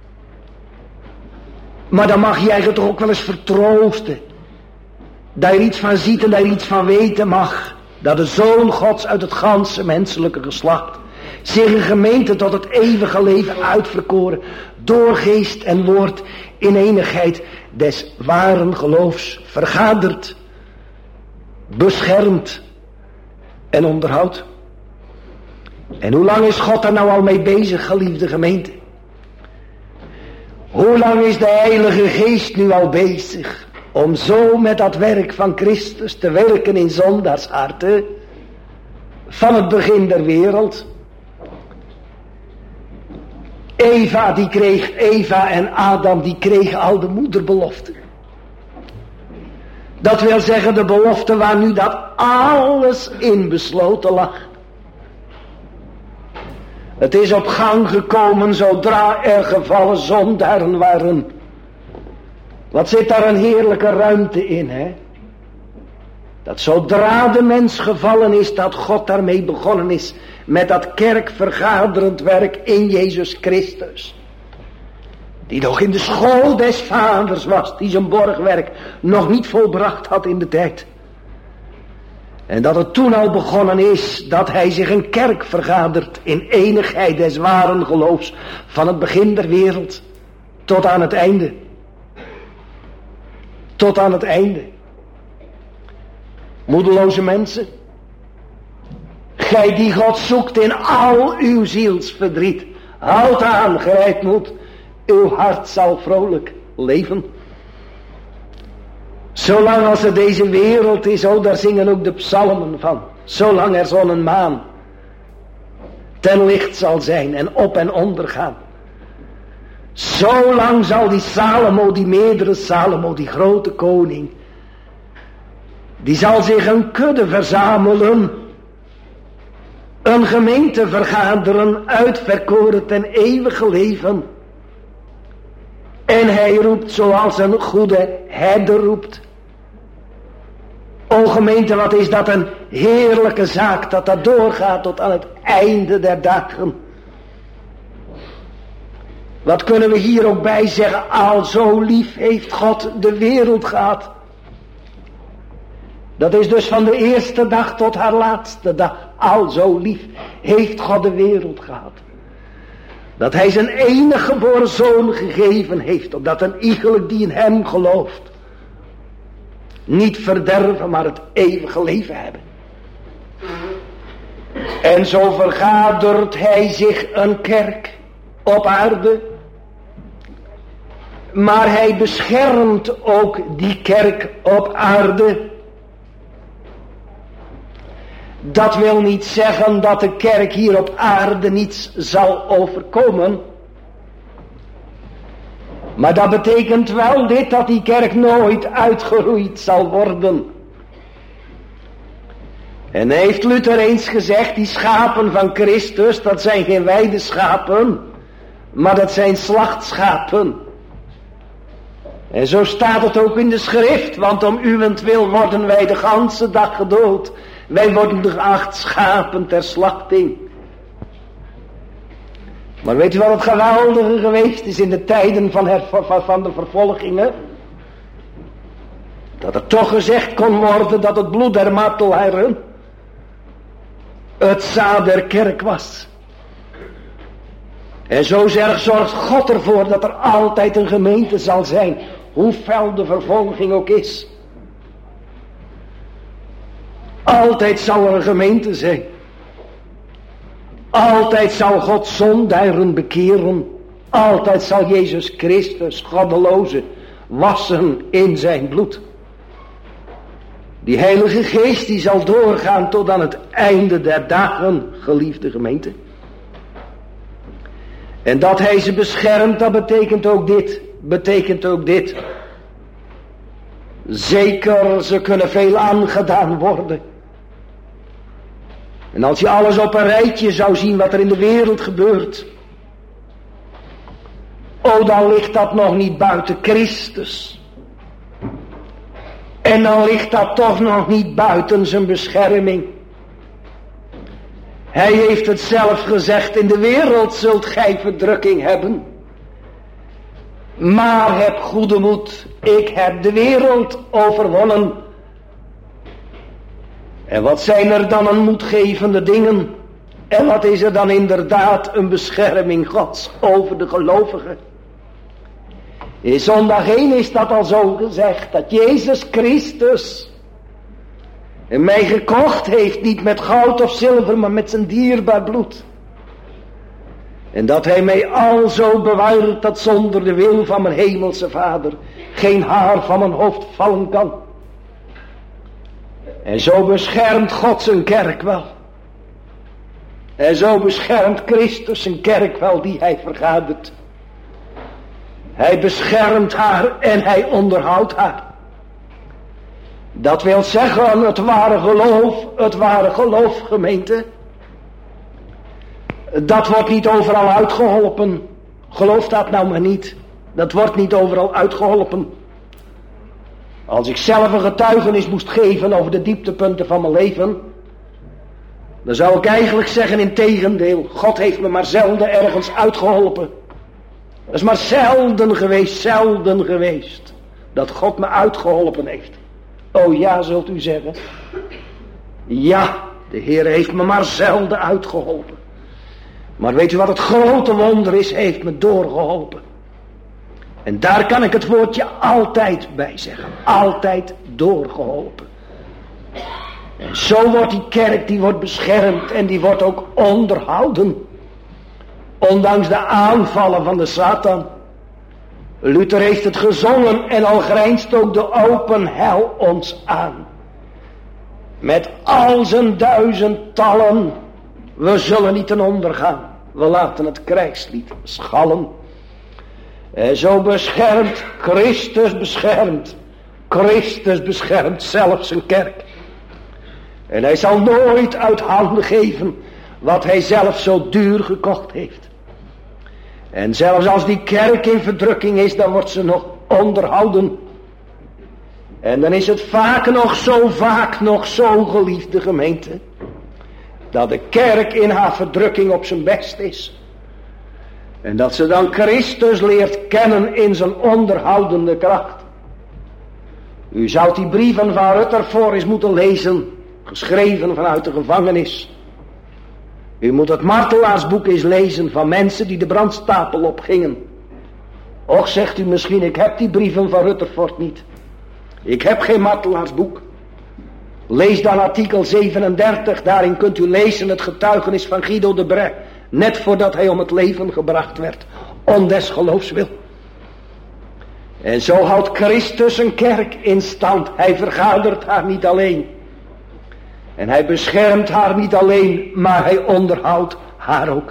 Maar dan mag jij je toch ook wel eens vertroosten. Dat je er iets van ziet en dat je er iets van weten mag. Dat de Zoon Gods uit het ganse menselijke geslacht zich een gemeente tot het eeuwige leven uitverkoren. Door geest en woord in eenigheid des waren geloofs vergadert, beschermt en onderhoudt. En hoe lang is God daar nou al mee bezig, geliefde gemeente? Hoe lang is de Heilige Geest nu al bezig om zo met dat werk van Christus te werken in zondaarsharten van het begin der wereld? Eva die kreeg, Eva en Adam die kregen al de moederbelofte. Dat wil zeggen de belofte waar nu dat alles in besloten lag. Het is op gang gekomen zodra er gevallen zondaren waren. Wat zit daar een heerlijke ruimte in, hè? Dat zodra de mens gevallen is, dat God daarmee begonnen is met dat kerkvergaderend werk in Jezus Christus. Die nog in de school des vaders was, die zijn borgwerk nog niet volbracht had in de tijd. En dat het toen al begonnen is dat hij zich een kerk vergadert in eenigheid des waren geloofs van het begin der wereld tot aan het einde. Tot aan het einde. Moedeloze mensen, gij die God zoekt in al uw zielsverdriet, houd aan, grijp moed, uw hart zal vrolijk leven. Zolang als er deze wereld is, oh daar zingen ook de psalmen van, zolang er zon en maan ten licht zal zijn en op en onder gaan. Zolang zal die Salomo, die meerdere Salomo, die grote koning, die zal zich een kudde verzamelen, een gemeente vergaderen, uitverkoren ten eeuwige leven. En hij roept zoals een goede herder roept. O gemeente, wat is dat een heerlijke zaak dat dat doorgaat tot aan het einde der dagen. Wat kunnen we hier ook bij zeggen? Al zo lief heeft God de wereld gehad. Dat is dus van de eerste dag tot haar laatste dag. Al zo lief heeft God de wereld gehad. Dat hij zijn enige geboren zoon gegeven heeft. Opdat een iegelijk die in hem gelooft niet verderven, maar het eeuwige leven hebben. En zo vergadert hij zich een kerk op aarde. Maar hij beschermt ook die kerk op aarde. Dat wil niet zeggen dat de kerk hier op aarde niets zal overkomen. Maar dat betekent wel dit, dat die kerk nooit uitgeroeid zal worden. En heeft Luther eens gezegd, die schapen van Christus, dat zijn geen weideschapen, maar dat zijn slachtschapen. En zo staat het ook in de schrift, want om uwentwil worden wij de ganse dag gedood. Wij worden geacht schapen ter slachting. Maar weet u wat het geweldige geweest is in de tijden van, her, van de vervolgingen? Dat er toch gezegd kon worden dat het bloed der martelaren het zaad der kerk was. En zo zorgt God ervoor dat er altijd een gemeente zal zijn, hoe fel de vervolging ook is. Altijd zal er een gemeente zijn. Altijd zal God zondaren bekeren. Altijd zal Jezus Christus, goddeloze, wassen in zijn bloed. Die Heilige Geest die zal doorgaan tot aan het einde der dagen, geliefde gemeente. En dat hij ze beschermt, dat betekent ook dit. Betekent ook dit. Zeker, ze kunnen veel aangedaan worden. En als je alles op een rijtje zou zien wat er in de wereld gebeurt. Oh, dan ligt dat nog niet buiten Christus. En dan ligt dat toch nog niet buiten zijn bescherming. Hij heeft het zelf gezegd, in de wereld zult gij verdrukking hebben. Maar heb goede moed, ik heb de wereld overwonnen. En wat zijn er dan een moedgevende dingen? En wat is er dan inderdaad een bescherming Gods over de gelovigen? In zondag één is dat al zo gezegd, dat Jezus Christus mij gekocht heeft, niet met goud of zilver, maar met zijn dierbaar bloed. En dat hij mij alzo bewaart dat zonder de wil van mijn hemelse Vader geen haar van mijn hoofd vallen kan. En zo beschermt God zijn kerk wel. En zo beschermt Christus zijn kerk wel die hij vergadert. Hij beschermt haar en hij onderhoudt haar. Dat wil zeggen, het ware geloof, het ware geloof, gemeente. Dat wordt niet overal uitgeholpen. Geloof dat nou maar niet. Dat wordt niet overal uitgeholpen. Als ik zelf een getuigenis moest geven over de dieptepunten van mijn leven, dan zou ik eigenlijk zeggen in tegendeel, God heeft me maar zelden ergens uitgeholpen. Dat is maar zelden geweest, zelden geweest, dat God me uitgeholpen heeft. Oh ja, zult u zeggen. Ja, de Heer heeft me maar zelden uitgeholpen. Maar weet u wat het grote wonder is? Hij heeft me doorgeholpen. En daar kan ik het woordje altijd bij zeggen. Altijd doorgeholpen. En zo wordt die kerk, die wordt beschermd en die wordt ook onderhouden. Ondanks de aanvallen van de Satan. Luther heeft het gezongen en al grijnst ook de open hel ons aan. Met al zijn duizendtallen, we zullen niet ten onder gaan. We laten het krijgslied schallen. En zo beschermt, Christus beschermt. Christus beschermt zelf zijn kerk. En hij zal nooit uit handen geven wat hij zelf zo duur gekocht heeft. En zelfs als die kerk in verdrukking is, dan wordt ze nog onderhouden. En dan is het vaak nog zo, vaak nog zo, geliefde gemeente, dat de kerk in haar verdrukking op zijn best is. En dat ze dan Christus leert kennen in zijn onderhoudende kracht. U zou die brieven van Rutherford eens moeten lezen, geschreven vanuit de gevangenis. U moet het martelaarsboek eens lezen van mensen die de brandstapel opgingen. Och, zegt u misschien, ik heb die brieven van Rutherford niet. Ik heb geen martelaarsboek. Lees dan artikel zevenendertig, daarin kunt u lezen het getuigenis van Guido de Brès, net voordat hij om het leven gebracht werd, om des geloofs wil. En zo houdt Christus een kerk in stand. Hij vergadert haar niet alleen. En hij beschermt haar niet alleen, maar hij onderhoudt haar ook.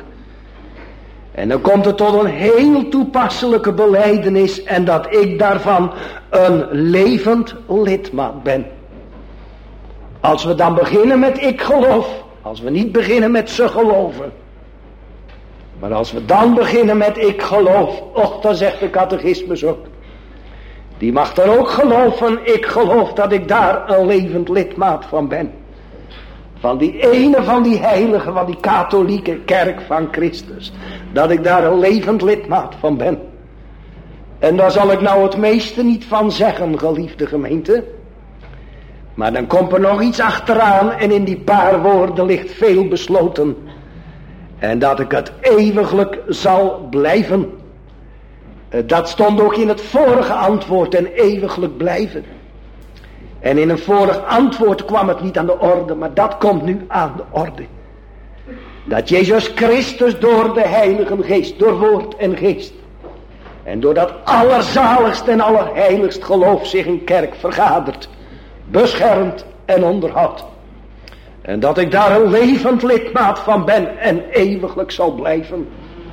En dan komt het tot een heel toepasselijke belijdenis, en dat ik daarvan een levend lidmaat ben. Als we dan beginnen met ik geloof, als we niet beginnen met ze geloven, maar als we dan beginnen met ik geloof, och, dan zegt de catechismus ook, die mag dan ook geloven, ik geloof dat ik daar een levend lidmaat van ben. Van die ene van die heilige, van die katholieke kerk van Christus. Dat ik daar een levend lidmaat van ben. En daar zal ik nou het meeste niet van zeggen, geliefde gemeente. Maar dan komt er nog iets achteraan en in die paar woorden ligt veel besloten. En dat ik het eeuwiglijk zal blijven. Dat stond ook in het vorige antwoord, en eeuwiglijk blijven. En in een vorig antwoord kwam het niet aan de orde, maar dat komt nu aan de orde. Dat Jezus Christus door de Heilige Geest, door woord en geest, en door dat allerzaligst en allerheiligst geloof zich in kerk vergadert, beschermt en onderhoudt. En dat ik daar een levend lidmaat van ben en eeuwiglijk zal blijven.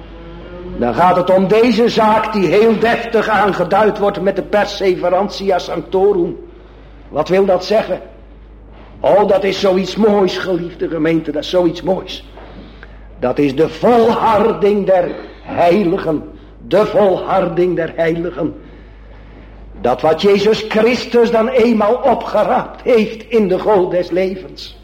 Dan gaat het om deze zaak die heel deftig aangeduid wordt met de perseverantia sanctorum. Wat wil dat zeggen? Oh, dat is zoiets moois, geliefde gemeente, dat is zoiets moois. Dat is de volharding der heiligen. De volharding der heiligen. Dat wat Jezus Christus dan eenmaal opgeraapt heeft in de goot des levens.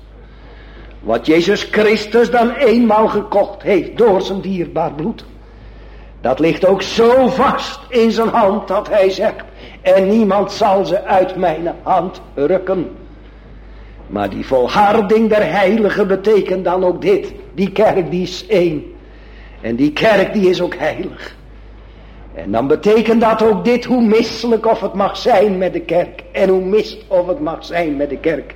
Wat Jezus Christus dan eenmaal gekocht heeft door zijn dierbaar bloed. Dat ligt ook zo vast in zijn hand dat hij zegt: en niemand zal ze uit mijn hand rukken. Maar die volharding der heiligen betekent dan ook dit. Die kerk die is één. En die kerk die is ook heilig. En dan betekent dat ook dit, hoe misselijk of het mag zijn met de kerk. En hoe mist of het mag zijn met de kerk.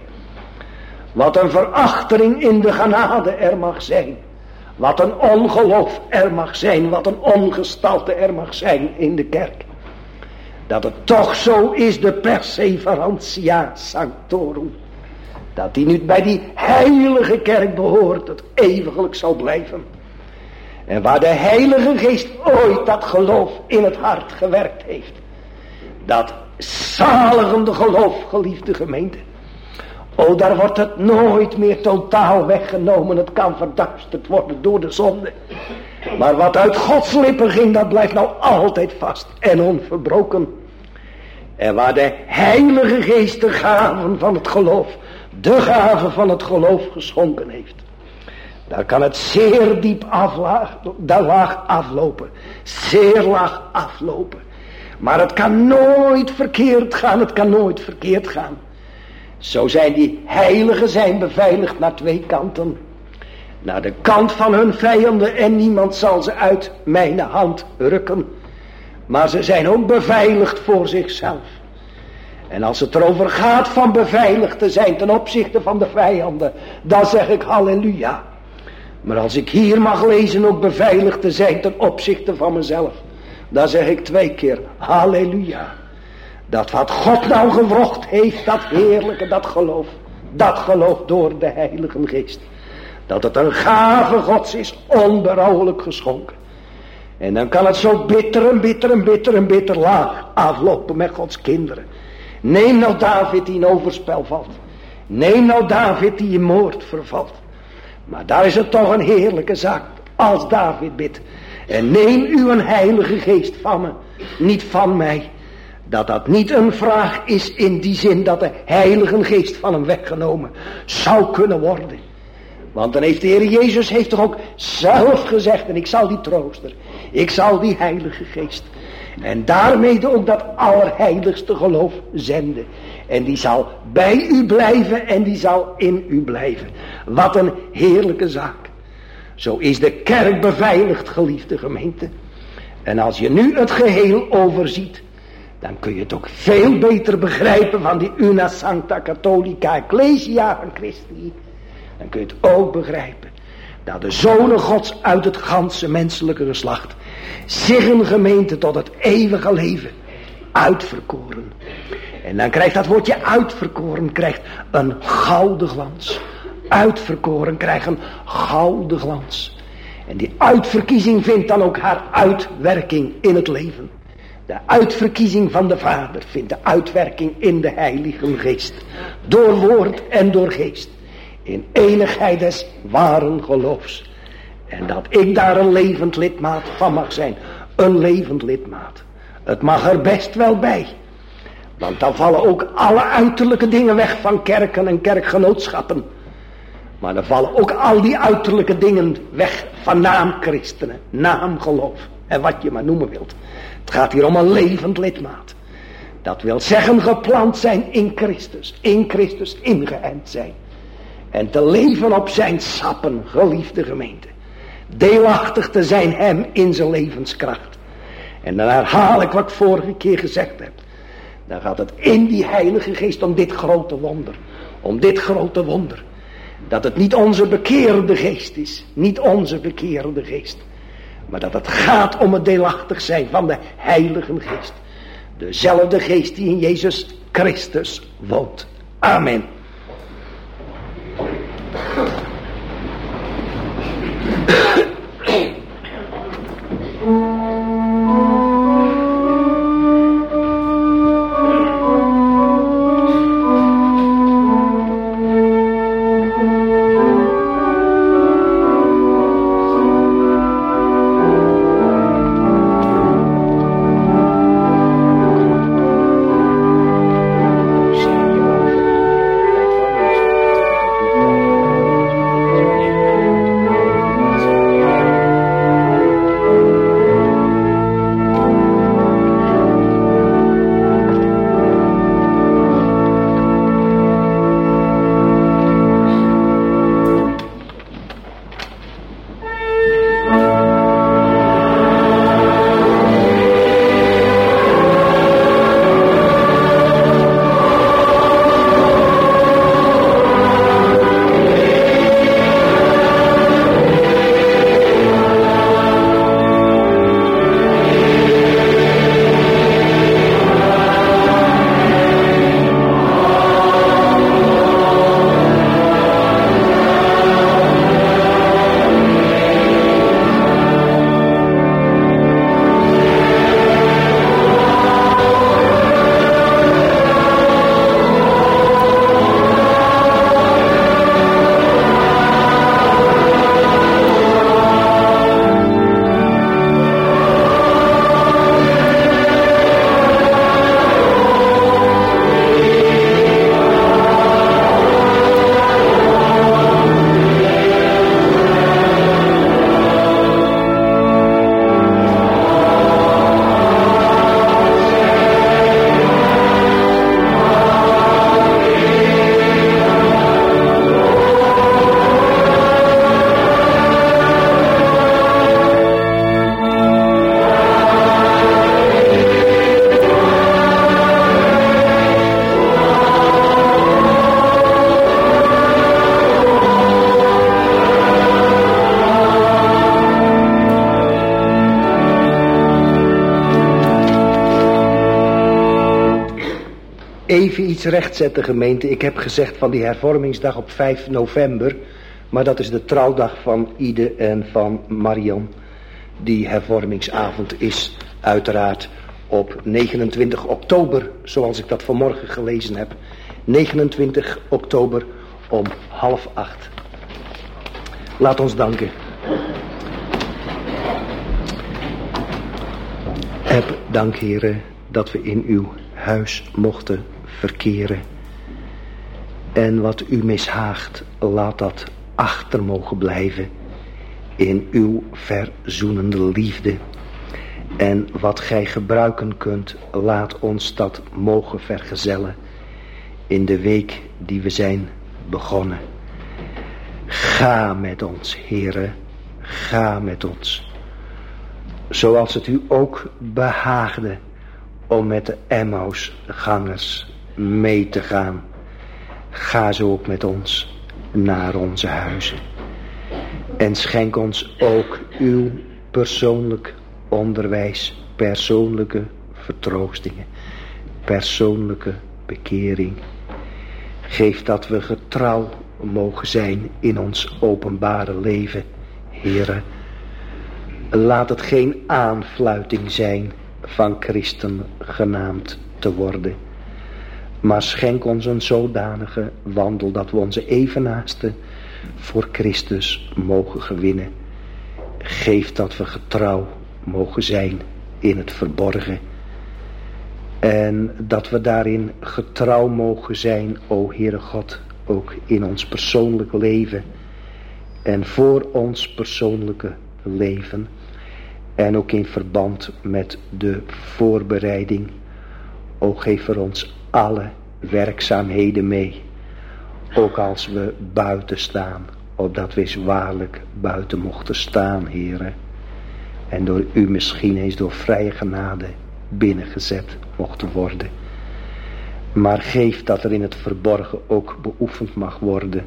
Wat een verachtering in de genade er mag zijn. Wat een ongeloof er mag zijn. Wat een ongestalte er mag zijn in de kerk. Dat het toch zo is, de perseverantia sanctorum. Dat die nu bij die heilige kerk behoort, het eeuwiglijk zal blijven. En waar de Heilige Geest ooit dat geloof in het hart gewerkt heeft. Dat zaligende geloof, geliefde gemeente. O, daar wordt het nooit meer totaal weggenomen. Het kan verduisterd worden door de zonde. Maar wat uit Gods lippen ging, dat blijft nou altijd vast en onverbroken. En waar de Heilige Geest de gaven van het geloof, de gave van het geloof geschonken heeft. Daar kan het zeer diep aflaag, daar laag aflopen. Zeer laag aflopen. Maar het kan nooit verkeerd gaan. Het kan nooit verkeerd gaan. Zo zijn die heiligen zijn beveiligd naar twee kanten. Naar de kant van hun vijanden en niemand zal ze uit mijn hand rukken. Maar ze zijn ook beveiligd voor zichzelf. En als het erover gaat van beveiligd te zijn ten opzichte van de vijanden, dan zeg ik halleluja. Maar als ik hier mag lezen ook beveiligd te zijn ten opzichte van mezelf, dan zeg ik twee keer halleluja. Dat wat God nou gewrocht heeft, dat heerlijke, dat geloof, dat geloof door de Heilige Geest. Dat het een gave Gods is, onberouwelijk geschonken. En dan kan het zo bitter en bitter en bitter en bitter laag aflopen met Gods kinderen. Neem nou David die in overspel valt. Neem nou David die in moord vervalt. Maar daar is het toch een heerlijke zaak als David bidt. En neem uw een Heilige Geest van me, niet van mij. Dat dat niet een vraag is in die zin dat de Heilige Geest van hem weggenomen zou kunnen worden. Want dan heeft de Heer Jezus heeft toch ook zelf gezegd, en ik zal die trooster, ik zal die Heilige Geest. En daarmee ook dat allerheiligste geloof zenden. En die zal bij u blijven en die zal in u blijven. Wat een heerlijke zaak. Zo is de kerk beveiligd, geliefde gemeente. En als je nu het geheel overziet, dan kun je het ook veel beter begrijpen van die Una Sancta Catholica Ecclesia van Christi. Dan kun je het ook begrijpen dat de zonen Gods uit het ganse menselijke geslacht zich een gemeente tot het eeuwige leven uitverkoren. En dan krijgt dat woordje uitverkoren krijgt een gouden glans. Uitverkoren krijgt een gouden glans. En die uitverkiezing vindt dan ook haar uitwerking in het leven. De uitverkiezing van de Vader vindt de uitwerking in de Heilige Geest. Door woord en door geest. In enigheid des waren geloofs. En dat ik daar een levend lidmaat van mag zijn. Een levend lidmaat. Het mag er best wel bij. Want dan vallen ook alle uiterlijke dingen weg van kerken en kerkgenootschappen. Maar dan vallen ook al die uiterlijke dingen weg van naamchristenen, naamgeloof en wat je maar noemen wilt. Het gaat hier om een levend lidmaat. Dat wil zeggen geplant zijn in Christus, in Christus ingeënt zijn. En te leven op zijn sappen, geliefde gemeente. Deelachtig te zijn hem in zijn levenskracht. En dan herhaal ik wat ik vorige keer gezegd heb. Dan gaat het in die Heilige Geest om dit grote wonder. Om dit grote wonder. Dat het niet onze bekeerde geest is. Niet onze bekeerde geest. Maar dat het gaat om het deelachtig zijn van de Heilige Geest. Dezelfde geest die in Jezus Christus woont. Amen. Even iets rechtzetten, gemeente. Ik heb gezegd van die hervormingsdag op vijf november. Maar dat is de trouwdag van Ide en van Marion. Die hervormingsavond is uiteraard op negenentwintig oktober. Zoals ik dat vanmorgen gelezen heb. negenentwintig oktober om half acht. Laat ons danken. Heb dank, Heere, dat we in uw huis mochten verkeren. En wat u mishaagt, laat dat achter mogen blijven in uw verzoenende liefde. En wat gij gebruiken kunt, laat ons dat mogen vergezellen in de week die we zijn begonnen. Ga met ons, Heere, ga met ons. Zoals het u ook behaagde om met de Emmausgangers mee te gaan. Ga zo ook met ons naar onze huizen. En schenk ons ook uw persoonlijk onderwijs, persoonlijke vertroostingen, persoonlijke bekering. Geef dat we getrouw mogen zijn in ons openbare leven, Heere. Laat het geen aanfluiting zijn van christen genaamd te worden. Maar schenk ons een zodanige wandel dat we onze evenaasten voor Christus mogen gewinnen. Geef dat we getrouw mogen zijn in het verborgen. En dat we daarin getrouw mogen zijn, o Heere God, ook in ons persoonlijk leven. En voor ons persoonlijke leven. En ook in verband met de voorbereiding. O geef er ons alle werkzaamheden mee. Ook als we buiten staan. Opdat we eens waarlijk buiten mochten staan, Heere. En door u misschien eens door vrije genade binnengezet mochten worden. Maar geef dat er in het verborgen ook beoefend mag worden.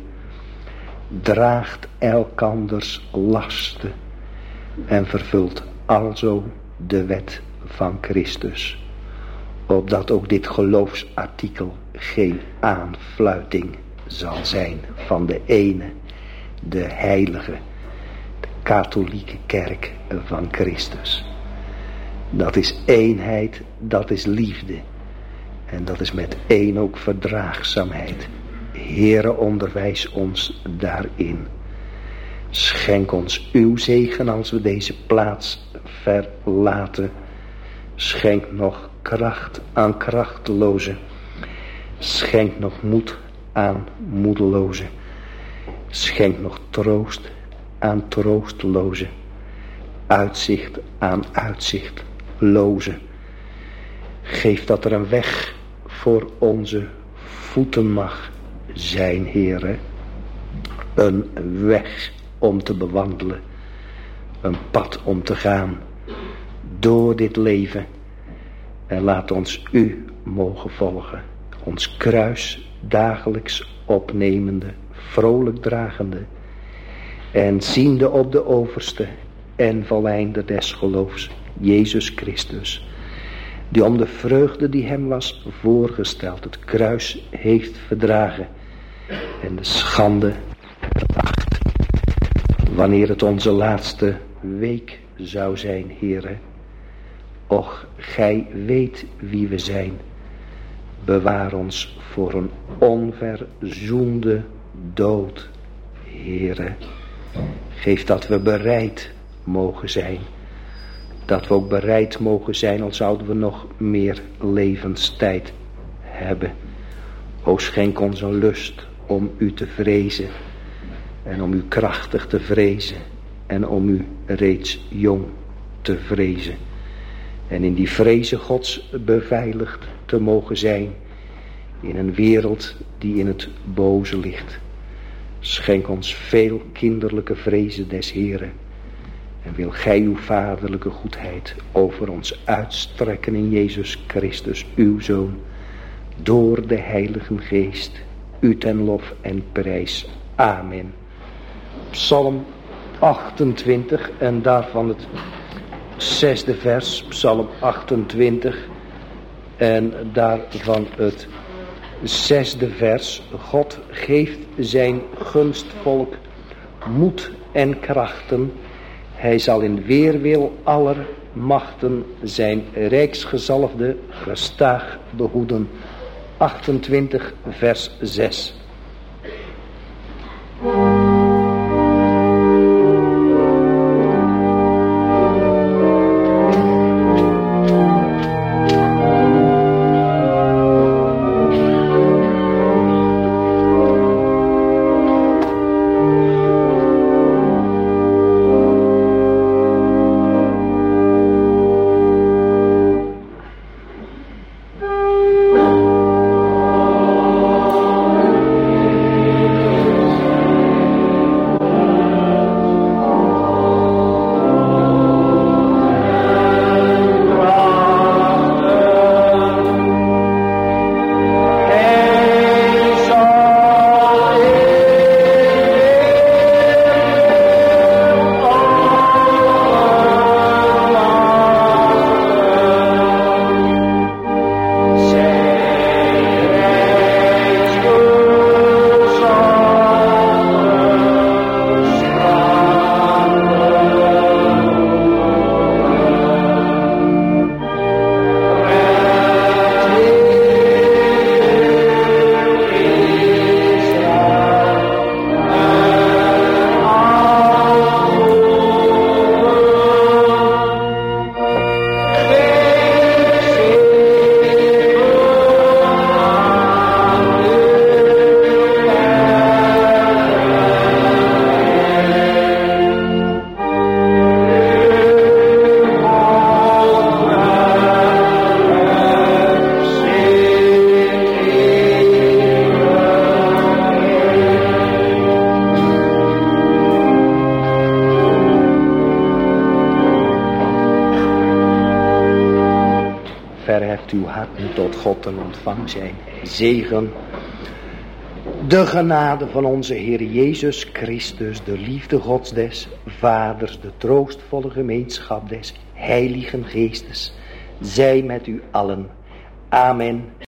Draagt elkanders lasten en vervult alzo de wet van Christus. Opdat ook dit geloofsartikel geen aanfluiting zal zijn van de ene, de heilige, de katholieke kerk van Christus. Dat is eenheid, dat is liefde. En dat is met één ook verdraagzaamheid. Heere, onderwijs ons daarin. Schenk ons uw zegen als we deze plaats verlaten. Schenk nog kracht aan krachtelozen. Schenk nog moed aan moedelozen. Schenk nog troost aan troostelozen. Uitzicht aan uitzichtlozen. Geef dat er een weg voor onze voeten mag zijn, Heere. Een weg om te bewandelen. Een pad om te gaan door dit leven. En laat ons u mogen volgen. Ons kruis dagelijks opnemende, vrolijk dragende. En ziende op de overste en volleinder des geloofs, Jezus Christus. Die om de vreugde die hem was voorgesteld het kruis heeft verdragen. En de schande veracht. Wanneer het onze laatste week zou zijn, Heere. Och, gij weet wie we zijn. Bewaar ons voor een onverzoende dood, Heere. Geef dat we bereid mogen zijn. Dat we ook bereid mogen zijn, al zouden we nog meer levenstijd hebben. O, schenk ons een lust om u te vrezen. En om u krachtig te vrezen. En om u reeds jong te vrezen. En in die vrezen Gods beveiligd te mogen zijn. In een wereld die in het boze ligt. Schenk ons veel kinderlijke vrezen des Heren. En wil gij uw vaderlijke goedheid over ons uitstrekken in Jezus Christus, uw Zoon. Door de Heilige Geest, u ten lof en prijs. Amen. Psalm achtentwintig en daarvan het zesde vers. Psalm achtentwintig en daarvan het zesde vers. God geeft zijn gunstvolk moed en krachten. Hij zal in weerwil aller machten zijn rijksgezalfde gestaag behoeden. achtentwintig vers zes. God en ontvang zijn zegen. De genade van onze Heer Jezus Christus, de liefde Gods des Vaders, de troostvolle gemeenschap des Heiligen Geestes, zij met u allen. Amen.